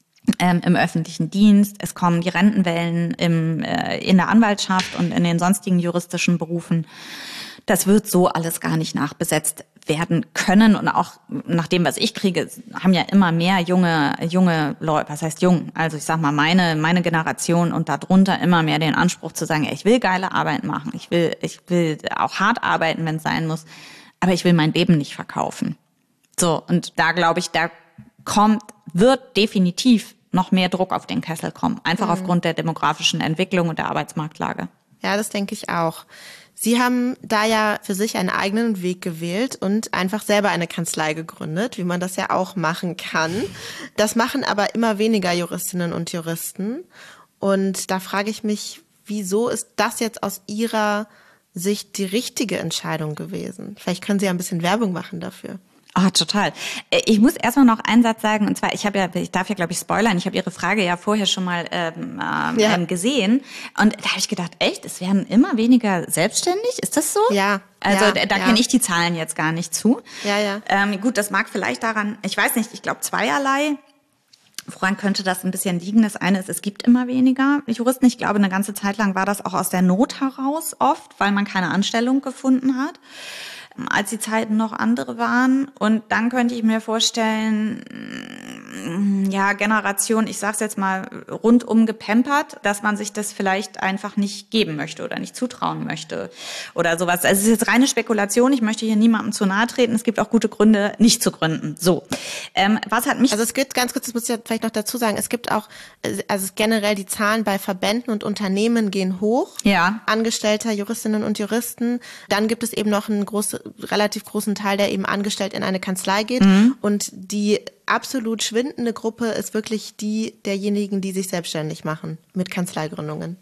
im öffentlichen Dienst, es kommen die Rentenwellen in der Anwaltschaft und in den sonstigen juristischen Berufen. Das wird so alles gar nicht nachbesetzt werden können und auch nach dem, was ich kriege, haben ja immer mehr junge Leute, was heißt jung? Also ich sag mal, meine Generation und darunter immer mehr den Anspruch zu sagen, ich will geile Arbeit machen, ich will auch hart arbeiten, wenn es sein muss, aber ich will mein Leben nicht verkaufen. So, und da glaube ich, wird definitiv noch mehr Druck auf den Kessel kommen, einfach aufgrund der demografischen Entwicklung und der Arbeitsmarktlage. Ja, das denke ich auch. Sie haben da ja für sich einen eigenen Weg gewählt und einfach selber eine Kanzlei gegründet, wie man das ja auch machen kann. Das machen aber immer weniger Juristinnen und Juristen. Und da frage ich mich, wieso ist das jetzt aus Ihrer Sicht die richtige Entscheidung gewesen? Vielleicht können Sie ja ein bisschen Werbung machen dafür. Total. Ich muss erstmal noch einen Satz sagen, und zwar, ich darf ja, glaube ich, spoilern, ich habe Ihre Frage ja vorher schon mal gesehen. Und da habe ich gedacht, echt, es werden immer weniger selbstständig? Ist das so? Ja. Also da kenne ich die Zahlen jetzt gar nicht zu. Ja. Gut, das mag vielleicht daran, ich weiß nicht, ich glaube zweierlei. Woran könnte das ein bisschen liegen? Das eine ist, es gibt immer weniger Juristen. Ich glaube, eine ganze Zeit lang war das auch aus der Not heraus oft, weil man keine Anstellung gefunden hat, als die Zeiten noch andere waren. Und dann könnte ich mir vorstellen, Generation, ich sag's jetzt mal, rundum gepampert, dass man sich das vielleicht einfach nicht geben möchte oder nicht zutrauen möchte oder sowas. Also es ist jetzt reine Spekulation, ich möchte hier niemandem zu nahe treten. Es gibt auch gute Gründe, nicht zu gründen. So, was hat mich... Also es gibt, ganz kurz, das muss ich ja vielleicht noch dazu sagen, es gibt auch, also generell die Zahlen bei Verbänden und Unternehmen gehen hoch. Ja. Angestellter Juristinnen und Juristen. Dann gibt es eben noch einen relativ großen Teil, der eben angestellt in eine Kanzlei geht. Und die absolut schwindende Gruppe ist wirklich die derjenigen, die sich selbstständig machen mit Kanzleigründungen.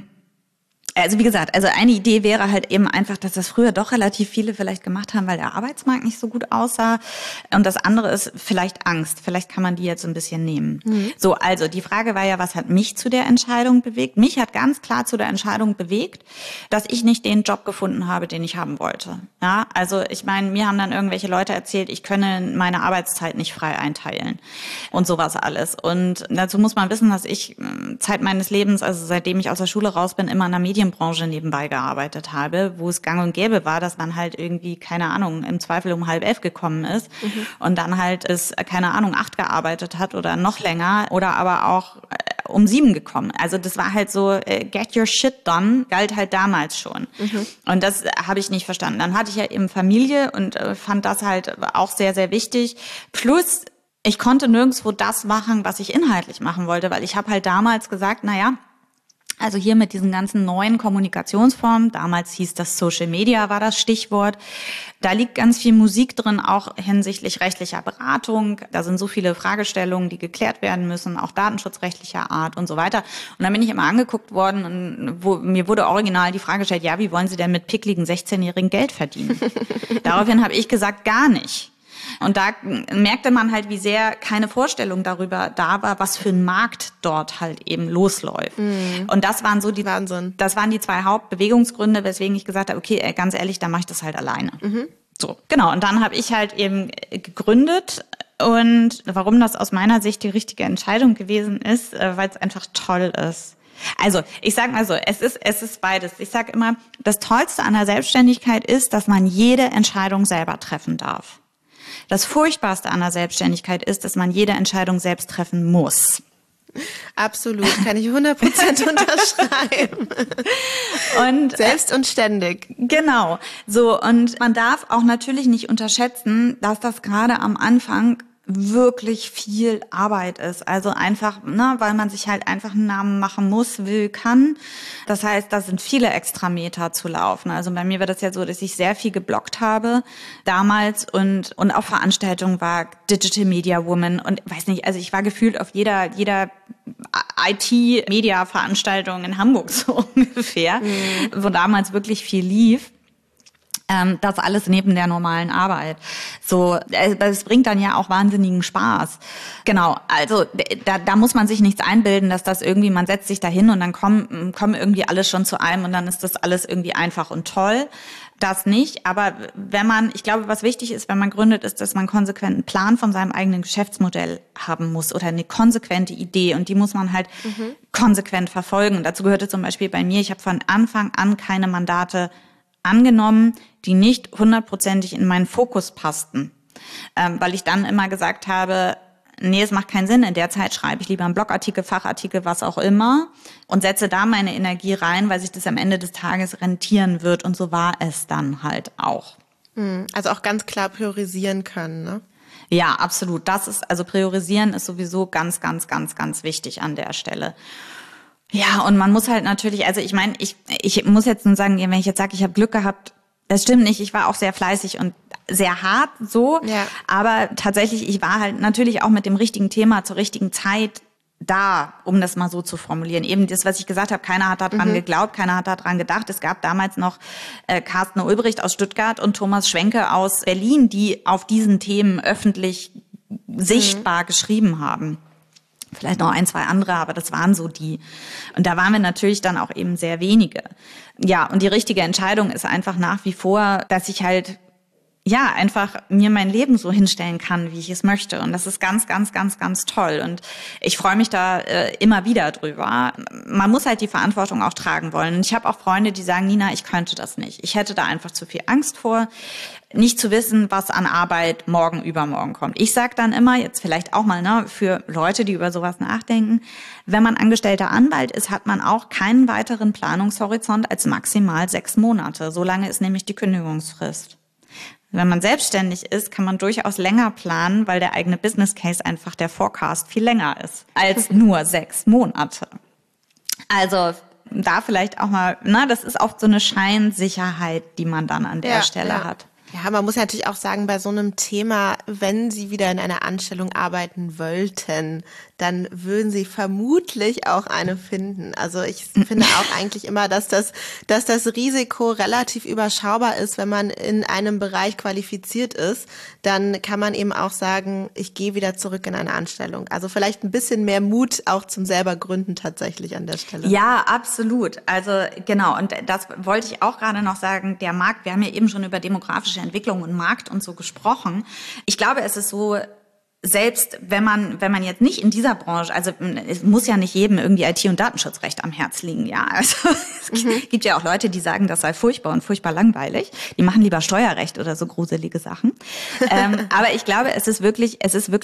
Also wie gesagt, also eine Idee wäre halt eben einfach, dass das früher doch relativ viele vielleicht gemacht haben, weil der Arbeitsmarkt nicht so gut aussah. Und das andere ist vielleicht Angst. Vielleicht kann man die jetzt so ein bisschen nehmen. So, also die Frage war ja, was hat mich zu der Entscheidung bewegt? Mich hat ganz klar zu der Entscheidung bewegt, dass ich nicht den Job gefunden habe, den ich haben wollte. Ja, also ich meine, mir haben dann irgendwelche Leute erzählt, ich könne meine Arbeitszeit nicht frei einteilen und sowas alles. Und dazu muss man wissen, dass ich Zeit meines Lebens, also seitdem ich aus der Schule raus bin, immer in der Medienbranche nebenbei gearbeitet habe, wo es gang und gäbe war, dass man halt irgendwie, keine Ahnung, im Zweifel um 10:30 gekommen ist und dann halt bis, keine Ahnung, 8 gearbeitet hat oder noch länger oder aber auch um 7 gekommen. Also das war halt so, get your shit done, galt halt damals schon. Und das habe ich nicht verstanden. Dann hatte ich ja eben Familie und fand das halt auch sehr, sehr wichtig. Plus, ich konnte nirgendwo das machen, was ich inhaltlich machen wollte, weil ich habe halt damals gesagt, also hier mit diesen ganzen neuen Kommunikationsformen, damals hieß das Social Media, war das Stichwort, da liegt ganz viel Musik drin, auch hinsichtlich rechtlicher Beratung. Da sind so viele Fragestellungen, die geklärt werden müssen, auch datenschutzrechtlicher Art und so weiter. Und dann bin ich immer angeguckt worden und mir wurde original die Frage gestellt, ja, wie wollen Sie denn mit pickligen 16-Jährigen Geld verdienen? Daraufhin habe ich gesagt, gar nicht. Und da merkte man halt, wie sehr keine Vorstellung darüber da war, was für ein Markt dort halt eben losläuft. Und das waren so das waren die 2 Hauptbewegungsgründe, weswegen ich gesagt habe, okay, ganz ehrlich, dann mache ich das halt alleine. So, genau. Und dann habe ich halt eben gegründet. Und warum das aus meiner Sicht die richtige Entscheidung gewesen ist, weil es einfach toll ist. Also, ich sag mal so, es ist beides. Ich sag immer, das Tollste an der Selbstständigkeit ist, dass man jede Entscheidung selber treffen darf. Das Furchtbarste an der Selbstständigkeit ist, dass man jede Entscheidung selbst treffen muss. Absolut, kann ich 100% unterschreiben. Und selbst und ständig. Genau. So, und man darf auch natürlich nicht unterschätzen, dass das gerade am Anfang wirklich viel Arbeit ist. Also einfach, weil man sich halt einfach einen Namen machen muss, kann. Das heißt, da sind viele Extrameter zu laufen. Also bei mir war das ja so, dass ich sehr viel gebloggt habe damals und auf Veranstaltungen war, Digital Media Woman und weiß nicht, also ich war gefühlt auf jeder IT-Media-Veranstaltung in Hamburg so ungefähr, wo damals wirklich viel lief. Das alles neben der normalen Arbeit. So, es bringt dann ja auch wahnsinnigen Spaß. Genau, also da muss man sich nichts einbilden, dass das irgendwie, man setzt sich da hin und dann kommen irgendwie alles schon zu einem und dann ist das alles irgendwie einfach und toll. Das nicht, aber ich glaube, was wichtig ist, wenn man gründet, ist, dass man konsequent einen Plan von seinem eigenen Geschäftsmodell haben muss oder eine konsequente Idee und die muss man halt konsequent verfolgen. Und dazu gehörte zum Beispiel bei mir, ich habe von Anfang an keine Mandate angenommen, die nicht 100%ig in meinen Fokus passten, weil ich dann immer gesagt habe, nee, es macht keinen Sinn, in der Zeit schreibe ich lieber einen Blogartikel, Fachartikel, was auch immer und setze da meine Energie rein, weil sich das am Ende des Tages rentieren wird und so war es dann halt auch. Also auch ganz klar priorisieren können, ne? Ja, absolut. Also priorisieren ist sowieso ganz, ganz, ganz, ganz wichtig an der Stelle. Ja, und man muss halt natürlich, also ich meine, ich muss jetzt nur sagen, wenn ich jetzt sage, ich habe Glück gehabt, das stimmt nicht, ich war auch sehr fleißig und sehr hart so, aber tatsächlich, ich war halt natürlich auch mit dem richtigen Thema zur richtigen Zeit da, um das mal so zu formulieren. Eben das, was ich gesagt habe, keiner hat daran geglaubt, keiner hat daran gedacht. Es gab damals noch Carsten Ulbricht aus Stuttgart und Thomas Schwenke aus Berlin, die auf diesen Themen öffentlich sichtbar geschrieben haben. Vielleicht noch 1, 2 andere, aber das waren so die. Und da waren wir natürlich dann auch eben sehr wenige. Ja, und die richtige Entscheidung ist einfach nach wie vor, dass ich halt einfach mir mein Leben so hinstellen kann, wie ich es möchte. Und das ist ganz, ganz, ganz, ganz toll. Und ich freue mich da immer wieder drüber. Man muss halt die Verantwortung auch tragen wollen. Und ich habe auch Freunde, die sagen, Nina, ich könnte das nicht. Ich hätte da einfach zu viel Angst vor, nicht zu wissen, was an Arbeit morgen, übermorgen kommt. Ich sage dann immer, jetzt vielleicht auch mal für Leute, die über sowas nachdenken, wenn man angestellter Anwalt ist, hat man auch keinen weiteren Planungshorizont als maximal 6 Monate. So lange ist nämlich die Kündigungsfrist. Wenn man selbstständig ist, kann man durchaus länger planen, weil der eigene Business Case einfach der Forecast viel länger ist als nur 6 Monate. Also da vielleicht auch mal, das ist oft so eine Scheinsicherheit, die man dann an der Stelle hat. Ja, man muss natürlich auch sagen, bei so einem Thema, wenn Sie wieder in einer Anstellung arbeiten wollten, dann würden Sie vermutlich auch eine finden. Also ich finde auch eigentlich immer, dass das Risiko relativ überschaubar ist, wenn man in einem Bereich qualifiziert ist. Dann kann man eben auch sagen, ich gehe wieder zurück in eine Anstellung. Also vielleicht ein bisschen mehr Mut auch zum selber gründen tatsächlich an der Stelle. Ja, absolut. Also genau, und das wollte ich auch gerade noch sagen, der Markt, wir haben ja eben schon über demografische Entwicklung und Markt und so gesprochen. Ich glaube, es ist so, selbst wenn man jetzt nicht in dieser Branche, also es muss ja nicht jedem irgendwie IT- und Datenschutzrecht am Herz liegen, ja. Also es gibt ja auch Leute, die sagen, das sei furchtbar und furchtbar langweilig. Die machen lieber Steuerrecht oder so gruselige Sachen. Aber ich glaube, es ist wirklich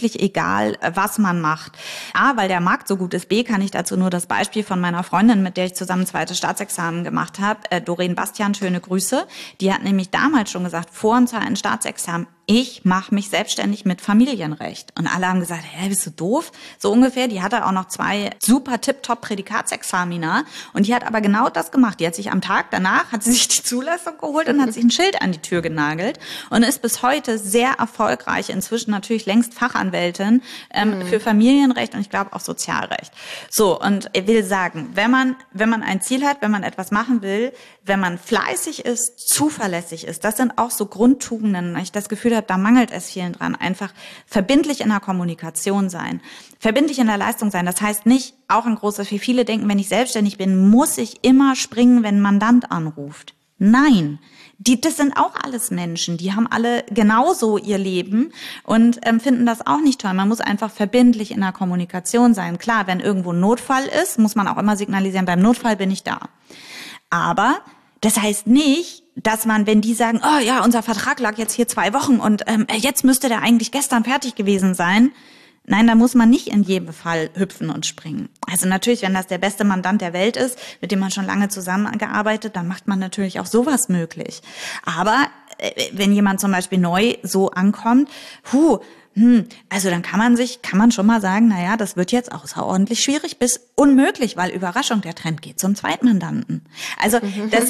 egal, was man macht. A, weil der Markt so gut ist. B, kann ich dazu nur das Beispiel von meiner Freundin, mit der ich zusammen 2. Staatsexamen gemacht habe, Doreen Bastian, schöne Grüße. Die hat nämlich damals schon gesagt, vor und zwar ein Staatsexamen, ich mache mich selbstständig mit Familienrecht. Und alle haben gesagt, bist du doof? So ungefähr. Die hatte auch noch 2 super tipptopp Prädikatsexamina. Und die hat aber genau das gemacht. Die hat sich am Tag danach, hat sie sich die Zulassung geholt und hat sich ein Schild an die Tür genagelt. Und ist bis heute sehr erfolgreich. Inzwischen natürlich längst Fachanwältin für Familienrecht und ich glaube auch Sozialrecht. So, und ich will sagen, wenn man ein Ziel hat, wenn man etwas machen will, wenn man fleißig ist, zuverlässig ist, das sind auch so Grundtugenden. Ich das Gefühl habe, da mangelt es vielen dran. Einfach verbindlich in der Kommunikation sein, verbindlich in der Leistung sein. Das heißt nicht, auch ein großes, wie viele denken, wenn ich selbstständig bin, muss ich immer springen, wenn ein Mandant anruft. Nein, das sind auch alles Menschen, die haben alle genauso ihr Leben und finden das auch nicht toll. Man muss einfach verbindlich in der Kommunikation sein. Klar, wenn irgendwo ein Notfall ist, muss man auch immer signalisieren, beim Notfall bin ich da. Aber das heißt nicht, dass man, wenn die sagen, oh ja, unser Vertrag lag jetzt hier 2 Wochen und jetzt müsste der eigentlich gestern fertig gewesen sein. Nein, da muss man nicht in jedem Fall hüpfen und springen. Also natürlich, wenn das der beste Mandant der Welt ist, mit dem man schon lange zusammengearbeitet, dann macht man natürlich auch sowas möglich. Aber wenn jemand zum Beispiel neu so ankommt, also dann kann man schon mal sagen, naja, das wird jetzt außerordentlich schwierig bis unmöglich, weil Überraschung, der Trend geht zum Zweitmandanten. Also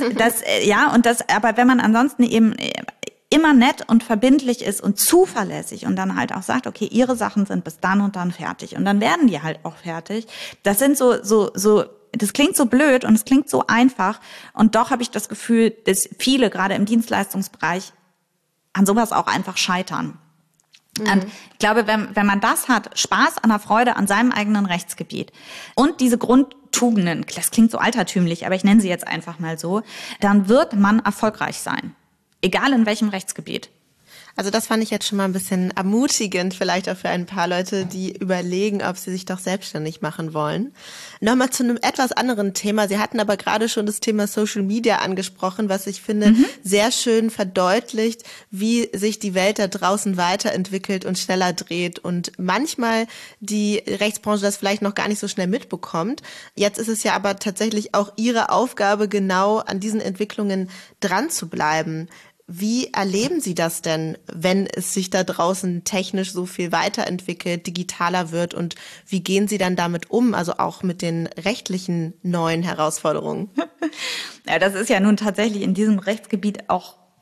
aber wenn man ansonsten eben immer nett und verbindlich ist und zuverlässig und dann halt auch sagt, okay, Ihre Sachen sind bis dann und dann fertig und dann werden die halt auch fertig. Das sind so, das klingt so blöd und es klingt so einfach und doch habe ich das Gefühl, dass viele gerade im Dienstleistungsbereich an sowas auch einfach scheitern. Und ich glaube, wenn man das hat, Spaß an der Freude an seinem eigenen Rechtsgebiet und diese Grundtugenden, das klingt so altertümlich, aber ich nenne sie jetzt einfach mal so, dann wird man erfolgreich sein. Egal in welchem Rechtsgebiet. Also das fand ich jetzt schon mal ein bisschen ermutigend, vielleicht auch für ein paar Leute, die überlegen, ob sie sich doch selbstständig machen wollen. Nochmal zu einem etwas anderen Thema. Sie hatten aber gerade schon das Thema Social Media angesprochen, was ich finde sehr schön verdeutlicht, wie sich die Welt da draußen weiterentwickelt und schneller dreht und manchmal die Rechtsbranche das vielleicht noch gar nicht so schnell mitbekommt. Jetzt ist es ja aber tatsächlich auch Ihre Aufgabe, genau an diesen Entwicklungen dran zu bleiben. Wie erleben Sie das denn, wenn es sich da draußen technisch so viel weiterentwickelt, digitaler wird und wie gehen Sie dann damit um, also auch mit den rechtlichen neuen Herausforderungen? Ja, das ist ja nun tatsächlich in diesem Rechtsgebiet auch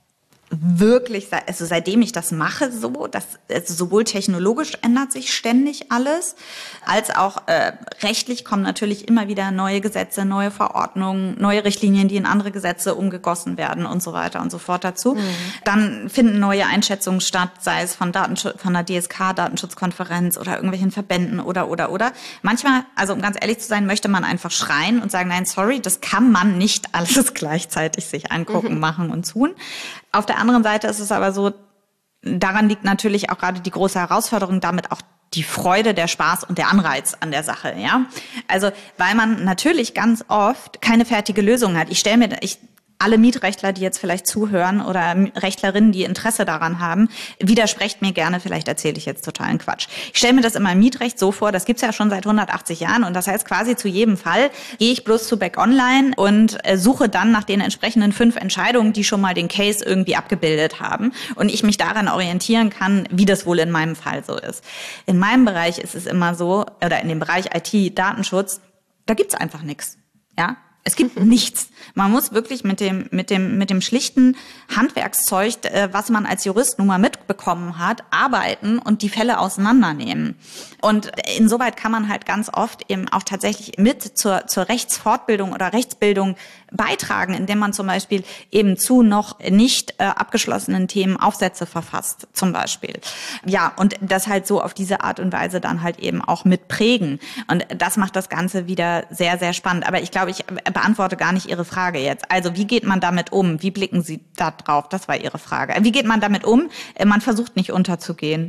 wirklich, also seitdem ich das mache, also sowohl technologisch ändert sich ständig alles, als auch rechtlich kommen natürlich immer wieder neue Gesetze, neue Verordnungen, neue Richtlinien, die in andere Gesetze umgegossen werden und so weiter und so fort dazu. Dann finden neue Einschätzungen statt, sei es von der DSK, Datenschutzkonferenz oder irgendwelchen Verbänden oder. Manchmal, also um ganz ehrlich zu sein, möchte man einfach schreien und sagen, nein, sorry, das kann man nicht alles gleichzeitig sich angucken, machen und tun. Auf der anderen Seite ist es aber so, daran liegt natürlich auch gerade die große Herausforderung, damit auch die Freude, der Spaß und der Anreiz an der Sache, ja. Also, weil man natürlich ganz oft keine fertige Lösung hat. Alle Mietrechtler, die jetzt vielleicht zuhören oder Rechtlerinnen, die Interesse daran haben, widersprecht mir gerne, vielleicht erzähle ich jetzt totalen Quatsch. Ich stelle mir das immer im Mietrecht so vor, das gibt's ja schon seit 180 Jahren und das heißt quasi zu jedem Fall gehe ich bloß zu Back Online und suche dann nach den entsprechenden 5 Entscheidungen, die schon mal den Case irgendwie abgebildet haben und ich mich daran orientieren kann, wie das wohl in meinem Fall so ist. In meinem Bereich ist es immer so, oder in dem Bereich IT, Datenschutz, da gibt's einfach nichts, ja. Es gibt nichts. Man muss wirklich mit dem schlichten Handwerkszeug, was man als Jurist nun mal mitbekommen hat, arbeiten und die Fälle auseinandernehmen. Und insoweit kann man halt ganz oft eben auch tatsächlich mit zur Rechtsfortbildung oder Rechtsbildung beitragen, indem man zum Beispiel eben zu noch nicht abgeschlossenen Themen Aufsätze verfasst, zum Beispiel. Ja, und das halt so auf diese Art und Weise dann halt eben auch mit prägen. Und das macht das Ganze wieder sehr, sehr spannend. Aber ich glaube, ich beantworte gar nicht Ihre Frage jetzt. Also wie geht man damit um? Wie blicken Sie da drauf? Das war Ihre Frage. Wie geht man damit um? Man versucht nicht unterzugehen.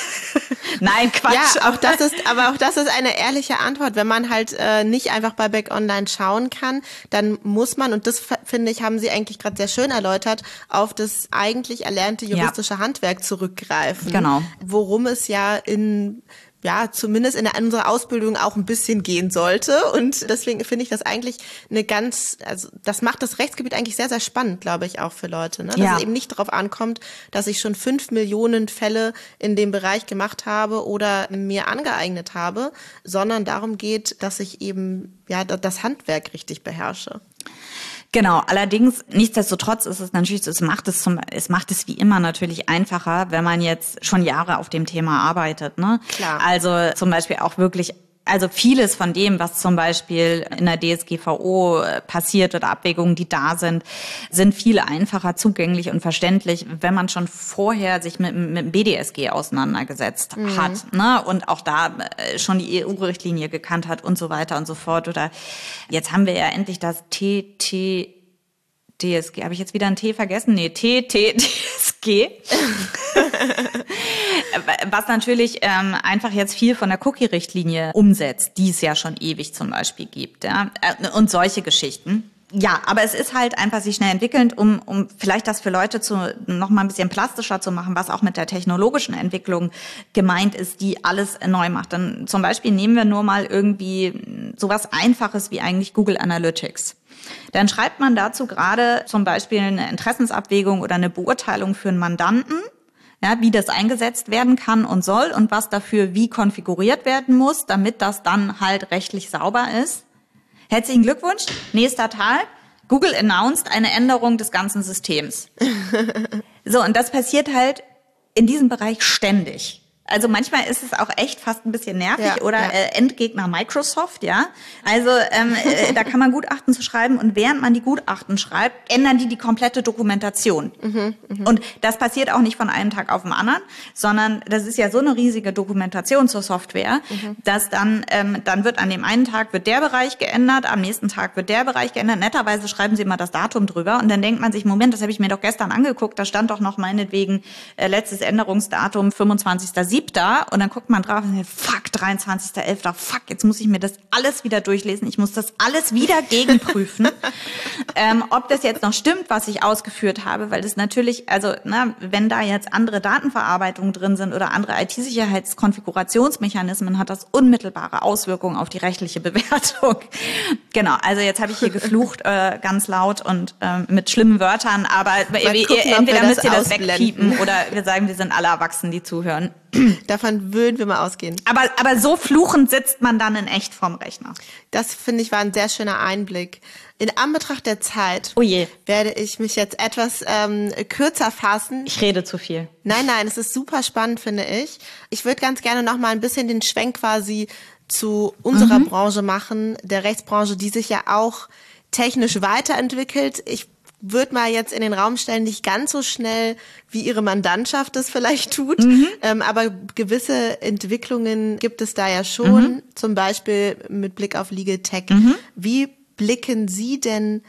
Nein, Quatsch. Ja, auch das ist eine ehrliche Antwort. Wenn man halt nicht einfach bei Back Online schauen kann, dann muss man, und das finde ich, haben Sie eigentlich gerade sehr schön erläutert, auf das eigentlich erlernte juristische Handwerk zurückgreifen. Genau. Worum es zumindest in unserer Ausbildung auch ein bisschen gehen sollte. Und deswegen finde ich das eigentlich das macht das Rechtsgebiet eigentlich sehr, sehr spannend, glaube ich, auch für Leute. Ne? Dass es eben nicht darauf ankommt, dass ich schon 5 Millionen Fälle in dem Bereich gemacht habe oder mir angeeignet habe, sondern darum geht, dass ich eben das Handwerk richtig beherrsche. Genau, allerdings, nichtsdestotrotz ist es natürlich so, es macht es wie immer natürlich einfacher, wenn man jetzt schon Jahre auf dem Thema arbeitet, ne? Klar. Also zum Beispiel auch wirklich, also vieles von dem, was zum Beispiel in der DSGVO passiert oder Abwägungen, die da sind viel einfacher zugänglich und verständlich, wenn man schon vorher sich mit dem BDSG auseinandergesetzt hat, ne? Und auch da schon die EU-Richtlinie gekannt hat und so weiter und so fort. Oder jetzt haben wir ja endlich das TTDSG. Habe ich jetzt wieder ein T vergessen? Nee, TTDSG. Was natürlich einfach jetzt viel von der Cookie-Richtlinie umsetzt, die es ja schon ewig zum Beispiel gibt, ja, und solche Geschichten. Ja, aber es ist halt einfach sich schnell entwickelnd, um vielleicht das für Leute noch mal ein bisschen plastischer zu machen, was auch mit der technologischen Entwicklung gemeint ist, die alles neu macht. Dann zum Beispiel nehmen wir nur mal irgendwie sowas Einfaches wie eigentlich Google Analytics. Dann schreibt man dazu gerade zum Beispiel eine Interessensabwägung oder eine Beurteilung für einen Mandanten, ja, wie das eingesetzt werden kann und soll und was dafür wie konfiguriert werden muss, damit das dann halt rechtlich sauber ist. Herzlichen Glückwunsch. Nächster Tag. Google announced eine Änderung des ganzen Systems. So, und das passiert halt in diesem Bereich ständig. Also manchmal ist es auch echt fast ein bisschen nervig Endgegner Microsoft, ja. Also da kann man Gutachten zu schreiben und während man die Gutachten schreibt, ändern die komplette Dokumentation. Und das passiert auch nicht von einem Tag auf den anderen, sondern das ist ja so eine riesige Dokumentation zur Software, dass dann wird an dem einen Tag wird der Bereich geändert, am nächsten Tag wird der Bereich geändert. Netterweise schreiben sie immer das Datum drüber und dann denkt man sich, Moment, das habe ich mir doch gestern angeguckt, da stand doch noch meinetwegen letztes Änderungsdatum 25.07. Und dann guckt man drauf und sagt, fuck, 23.11., fuck, jetzt muss ich mir das alles wieder durchlesen. Ich muss das alles wieder gegenprüfen, ob das jetzt noch stimmt, was ich ausgeführt habe, weil das natürlich, also wenn da jetzt andere Datenverarbeitungen drin sind oder andere IT-Sicherheitskonfigurationsmechanismen, hat das unmittelbare Auswirkungen auf die rechtliche Bewertung. Genau, also jetzt habe ich hier geflucht, ganz laut und mit schlimmen Wörtern, aber entweder müsst ihr das wegpiepen oder wir sagen, wir sind alle erwachsen, die zuhören. Davon würden wir mal ausgehen. Aber so fluchend sitzt man dann in echt vorm Rechner. Das, finde ich, war ein sehr schöner Einblick. In Anbetracht der Zeit werde ich mich jetzt etwas kürzer fassen. Ich rede zu viel. Nein, es ist super spannend, finde ich. Ich würde ganz gerne noch mal ein bisschen den Schwenk quasi zu unserer Branche machen, der Rechtsbranche, die sich ja auch technisch weiterentwickelt. Ich würde mal jetzt in den Raum stellen, nicht ganz so schnell, wie Ihre Mandantschaft es vielleicht tut, aber gewisse Entwicklungen gibt es da ja schon, zum Beispiel mit Blick auf Legal Tech. Wie blicken Sie denn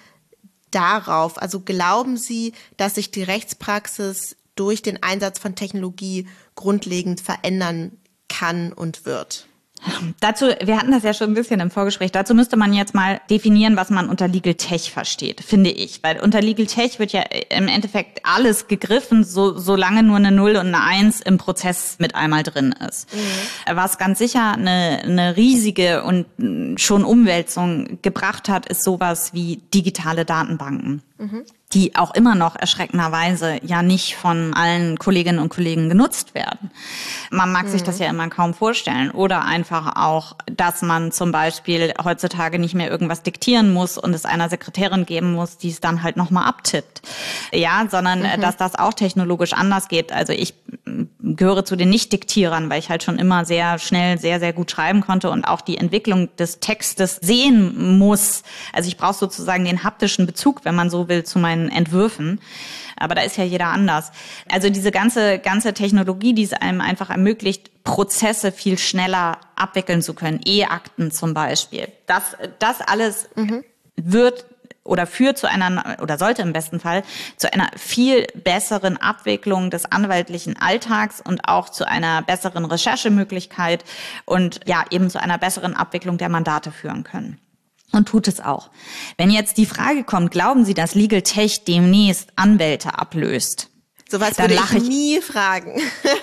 darauf? Also glauben Sie, dass sich die Rechtspraxis durch den Einsatz von Technologie grundlegend verändern kann und wird? Dazu, wir hatten das ja schon ein bisschen im Vorgespräch, dazu müsste man jetzt mal definieren, was man unter Legal Tech versteht, finde ich. Weil unter Legal Tech wird ja im Endeffekt alles gegriffen, solange nur eine 0 und eine 1 im Prozess mit einmal drin ist. Was ganz sicher eine riesige und schon Umwälzung gebracht hat, ist sowas wie digitale Datenbanken. Die auch immer noch erschreckenderweise ja nicht von allen Kolleginnen und Kollegen genutzt werden. Man mag sich das ja immer kaum vorstellen. Oder einfach auch, dass man zum Beispiel heutzutage nicht mehr irgendwas diktieren muss und es einer Sekretärin geben muss, die es dann halt nochmal abtippt. Ja, sondern dass das auch technologisch anders geht. Also ich gehöre zu den Nicht-Diktierern, weil ich halt schon immer sehr schnell, sehr, sehr gut schreiben konnte und auch die Entwicklung des Textes sehen muss. Also ich brauche sozusagen den haptischen Bezug, wenn man so will, zu meinen Entwürfen. Aber da ist ja jeder anders. Also diese ganze Technologie, die es einem einfach ermöglicht, Prozesse viel schneller abwickeln zu können. E-Akten zum Beispiel. Das alles wird oder führt zu einer, oder sollte im besten Fall, zu einer viel besseren Abwicklung des anwaltlichen Alltags und auch zu einer besseren Recherchemöglichkeit und ja, eben zu einer besseren Abwicklung der Mandate führen können. Und tut es auch. Wenn jetzt die Frage kommt, glauben Sie, dass Legal Tech demnächst Anwälte ablöst? Sowas würde ich nie fragen.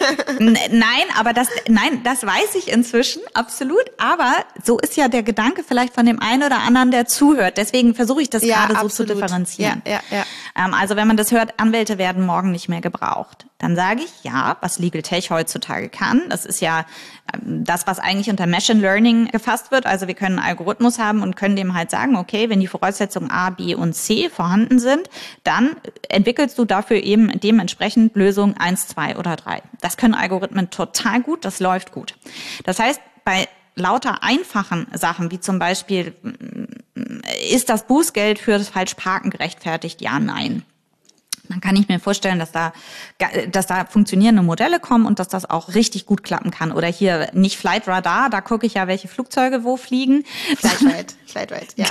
Nein, das weiß ich inzwischen, absolut. Aber so ist ja der Gedanke vielleicht von dem einen oder anderen, der zuhört. Deswegen versuche ich das gerade so zu differenzieren. Ja. Also wenn man das hört, Anwälte werden morgen nicht mehr gebraucht. Dann sage ich, ja, was Legal Tech heutzutage kann, das ist ja das, was eigentlich unter Machine Learning gefasst wird. Also wir können einen Algorithmus haben und können dem halt sagen, okay, wenn die Voraussetzungen A, B und C vorhanden sind, dann entwickelst du dafür eben dementsprechend Lösung 1, 2 oder 3. Das können Algorithmen total gut, das läuft gut. Das heißt, bei lauter einfachen Sachen, wie zum Beispiel, ist das Bußgeld für das Falschparken gerechtfertigt? Ja, nein. Dann kann ich mir vorstellen, dass da funktionierende Modelle kommen und dass das auch richtig gut klappen kann. Oder hier nicht Flight Radar, da gucke ich ja, welche Flugzeuge wo fliegen. Flight Rate, ja.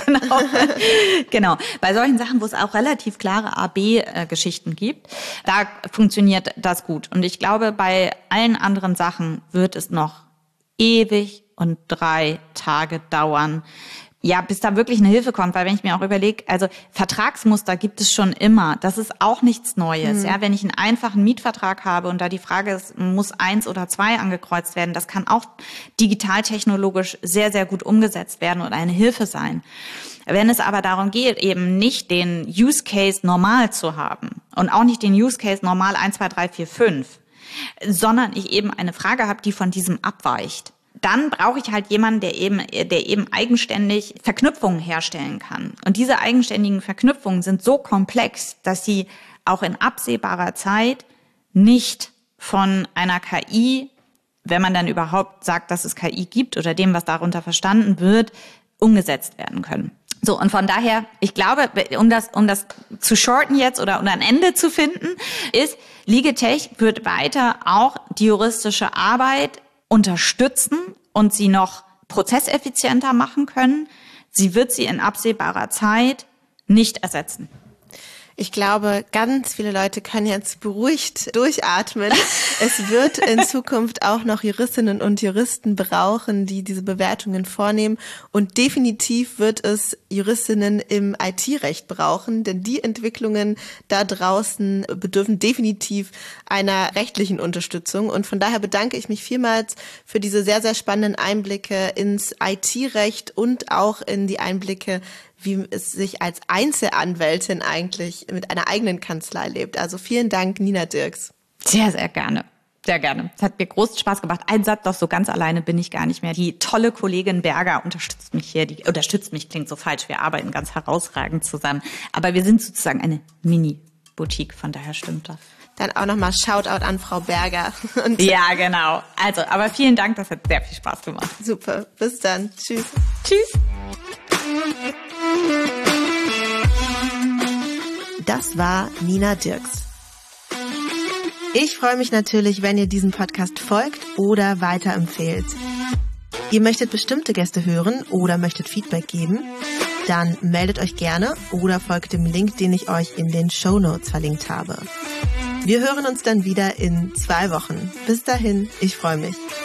Genau. Bei solchen Sachen, wo es auch relativ klare A-B-Geschichten gibt, da funktioniert das gut. Und ich glaube, bei allen anderen Sachen wird es noch ewig und 3 Tage dauern, ja, bis da wirklich eine Hilfe kommt, weil wenn ich mir auch überlege, also Vertragsmuster gibt es schon immer, das ist auch nichts Neues. Ja, wenn ich einen einfachen Mietvertrag habe und da die Frage ist, muss 1 oder 2 angekreuzt werden, das kann auch digital-technologisch sehr, sehr gut umgesetzt werden und eine Hilfe sein. Wenn es aber darum geht, eben nicht den Use Case normal zu haben und auch nicht den Use Case normal 1, 2, 3, 4, 5, sondern ich eben eine Frage habe, die von diesem abweicht, dann brauche ich halt jemanden, der eben eigenständig Verknüpfungen herstellen kann. Und diese eigenständigen Verknüpfungen sind so komplex, dass sie auch in absehbarer Zeit nicht von einer KI, wenn man dann überhaupt sagt, dass es KI gibt oder dem, was darunter verstanden wird, umgesetzt werden können. So, und von daher, ich glaube, um das zu shorten jetzt oder um ein Ende zu finden, ist, Legal Tech wird weiter auch die juristische Arbeit unterstützen und sie noch prozesseffizienter machen können. Sie wird sie in absehbarer Zeit nicht ersetzen. Ich glaube, ganz viele Leute können jetzt beruhigt durchatmen. Es wird in Zukunft auch noch Juristinnen und Juristen brauchen, die diese Bewertungen vornehmen. Und definitiv wird es Juristinnen im IT-Recht brauchen, denn die Entwicklungen da draußen bedürfen definitiv einer rechtlichen Unterstützung. Und von daher bedanke ich mich vielmals für diese sehr, sehr spannenden Einblicke ins IT-Recht und auch in die Einblicke, wie es sich als Einzelanwältin eigentlich mit einer eigenen Kanzlei lebt. Also vielen Dank, Nina Dirks. Sehr, sehr gerne. Sehr gerne. Es hat mir großen Spaß gemacht. Ein Satz, doch so ganz alleine bin ich gar nicht mehr. Die tolle Kollegin Berger unterstützt mich hier. Die unterstützt mich, klingt so falsch. Wir arbeiten ganz herausragend zusammen. Aber wir sind sozusagen eine Mini-Boutique, von daher stimmt das. Dann auch nochmal Shoutout an Frau Berger. Und ja, genau. Also, aber vielen Dank, das hat sehr viel Spaß gemacht. Super, bis dann. Tschüss. Tschüss. Das war Nina Dirks. Ich freue mich natürlich, wenn ihr diesem Podcast folgt oder weiterempfehlt. Ihr möchtet bestimmte Gäste hören oder möchtet Feedback geben? Dann meldet euch gerne oder folgt dem Link, den ich euch in den Shownotes verlinkt habe. Wir hören uns dann wieder in 2 Wochen. Bis dahin, ich freue mich.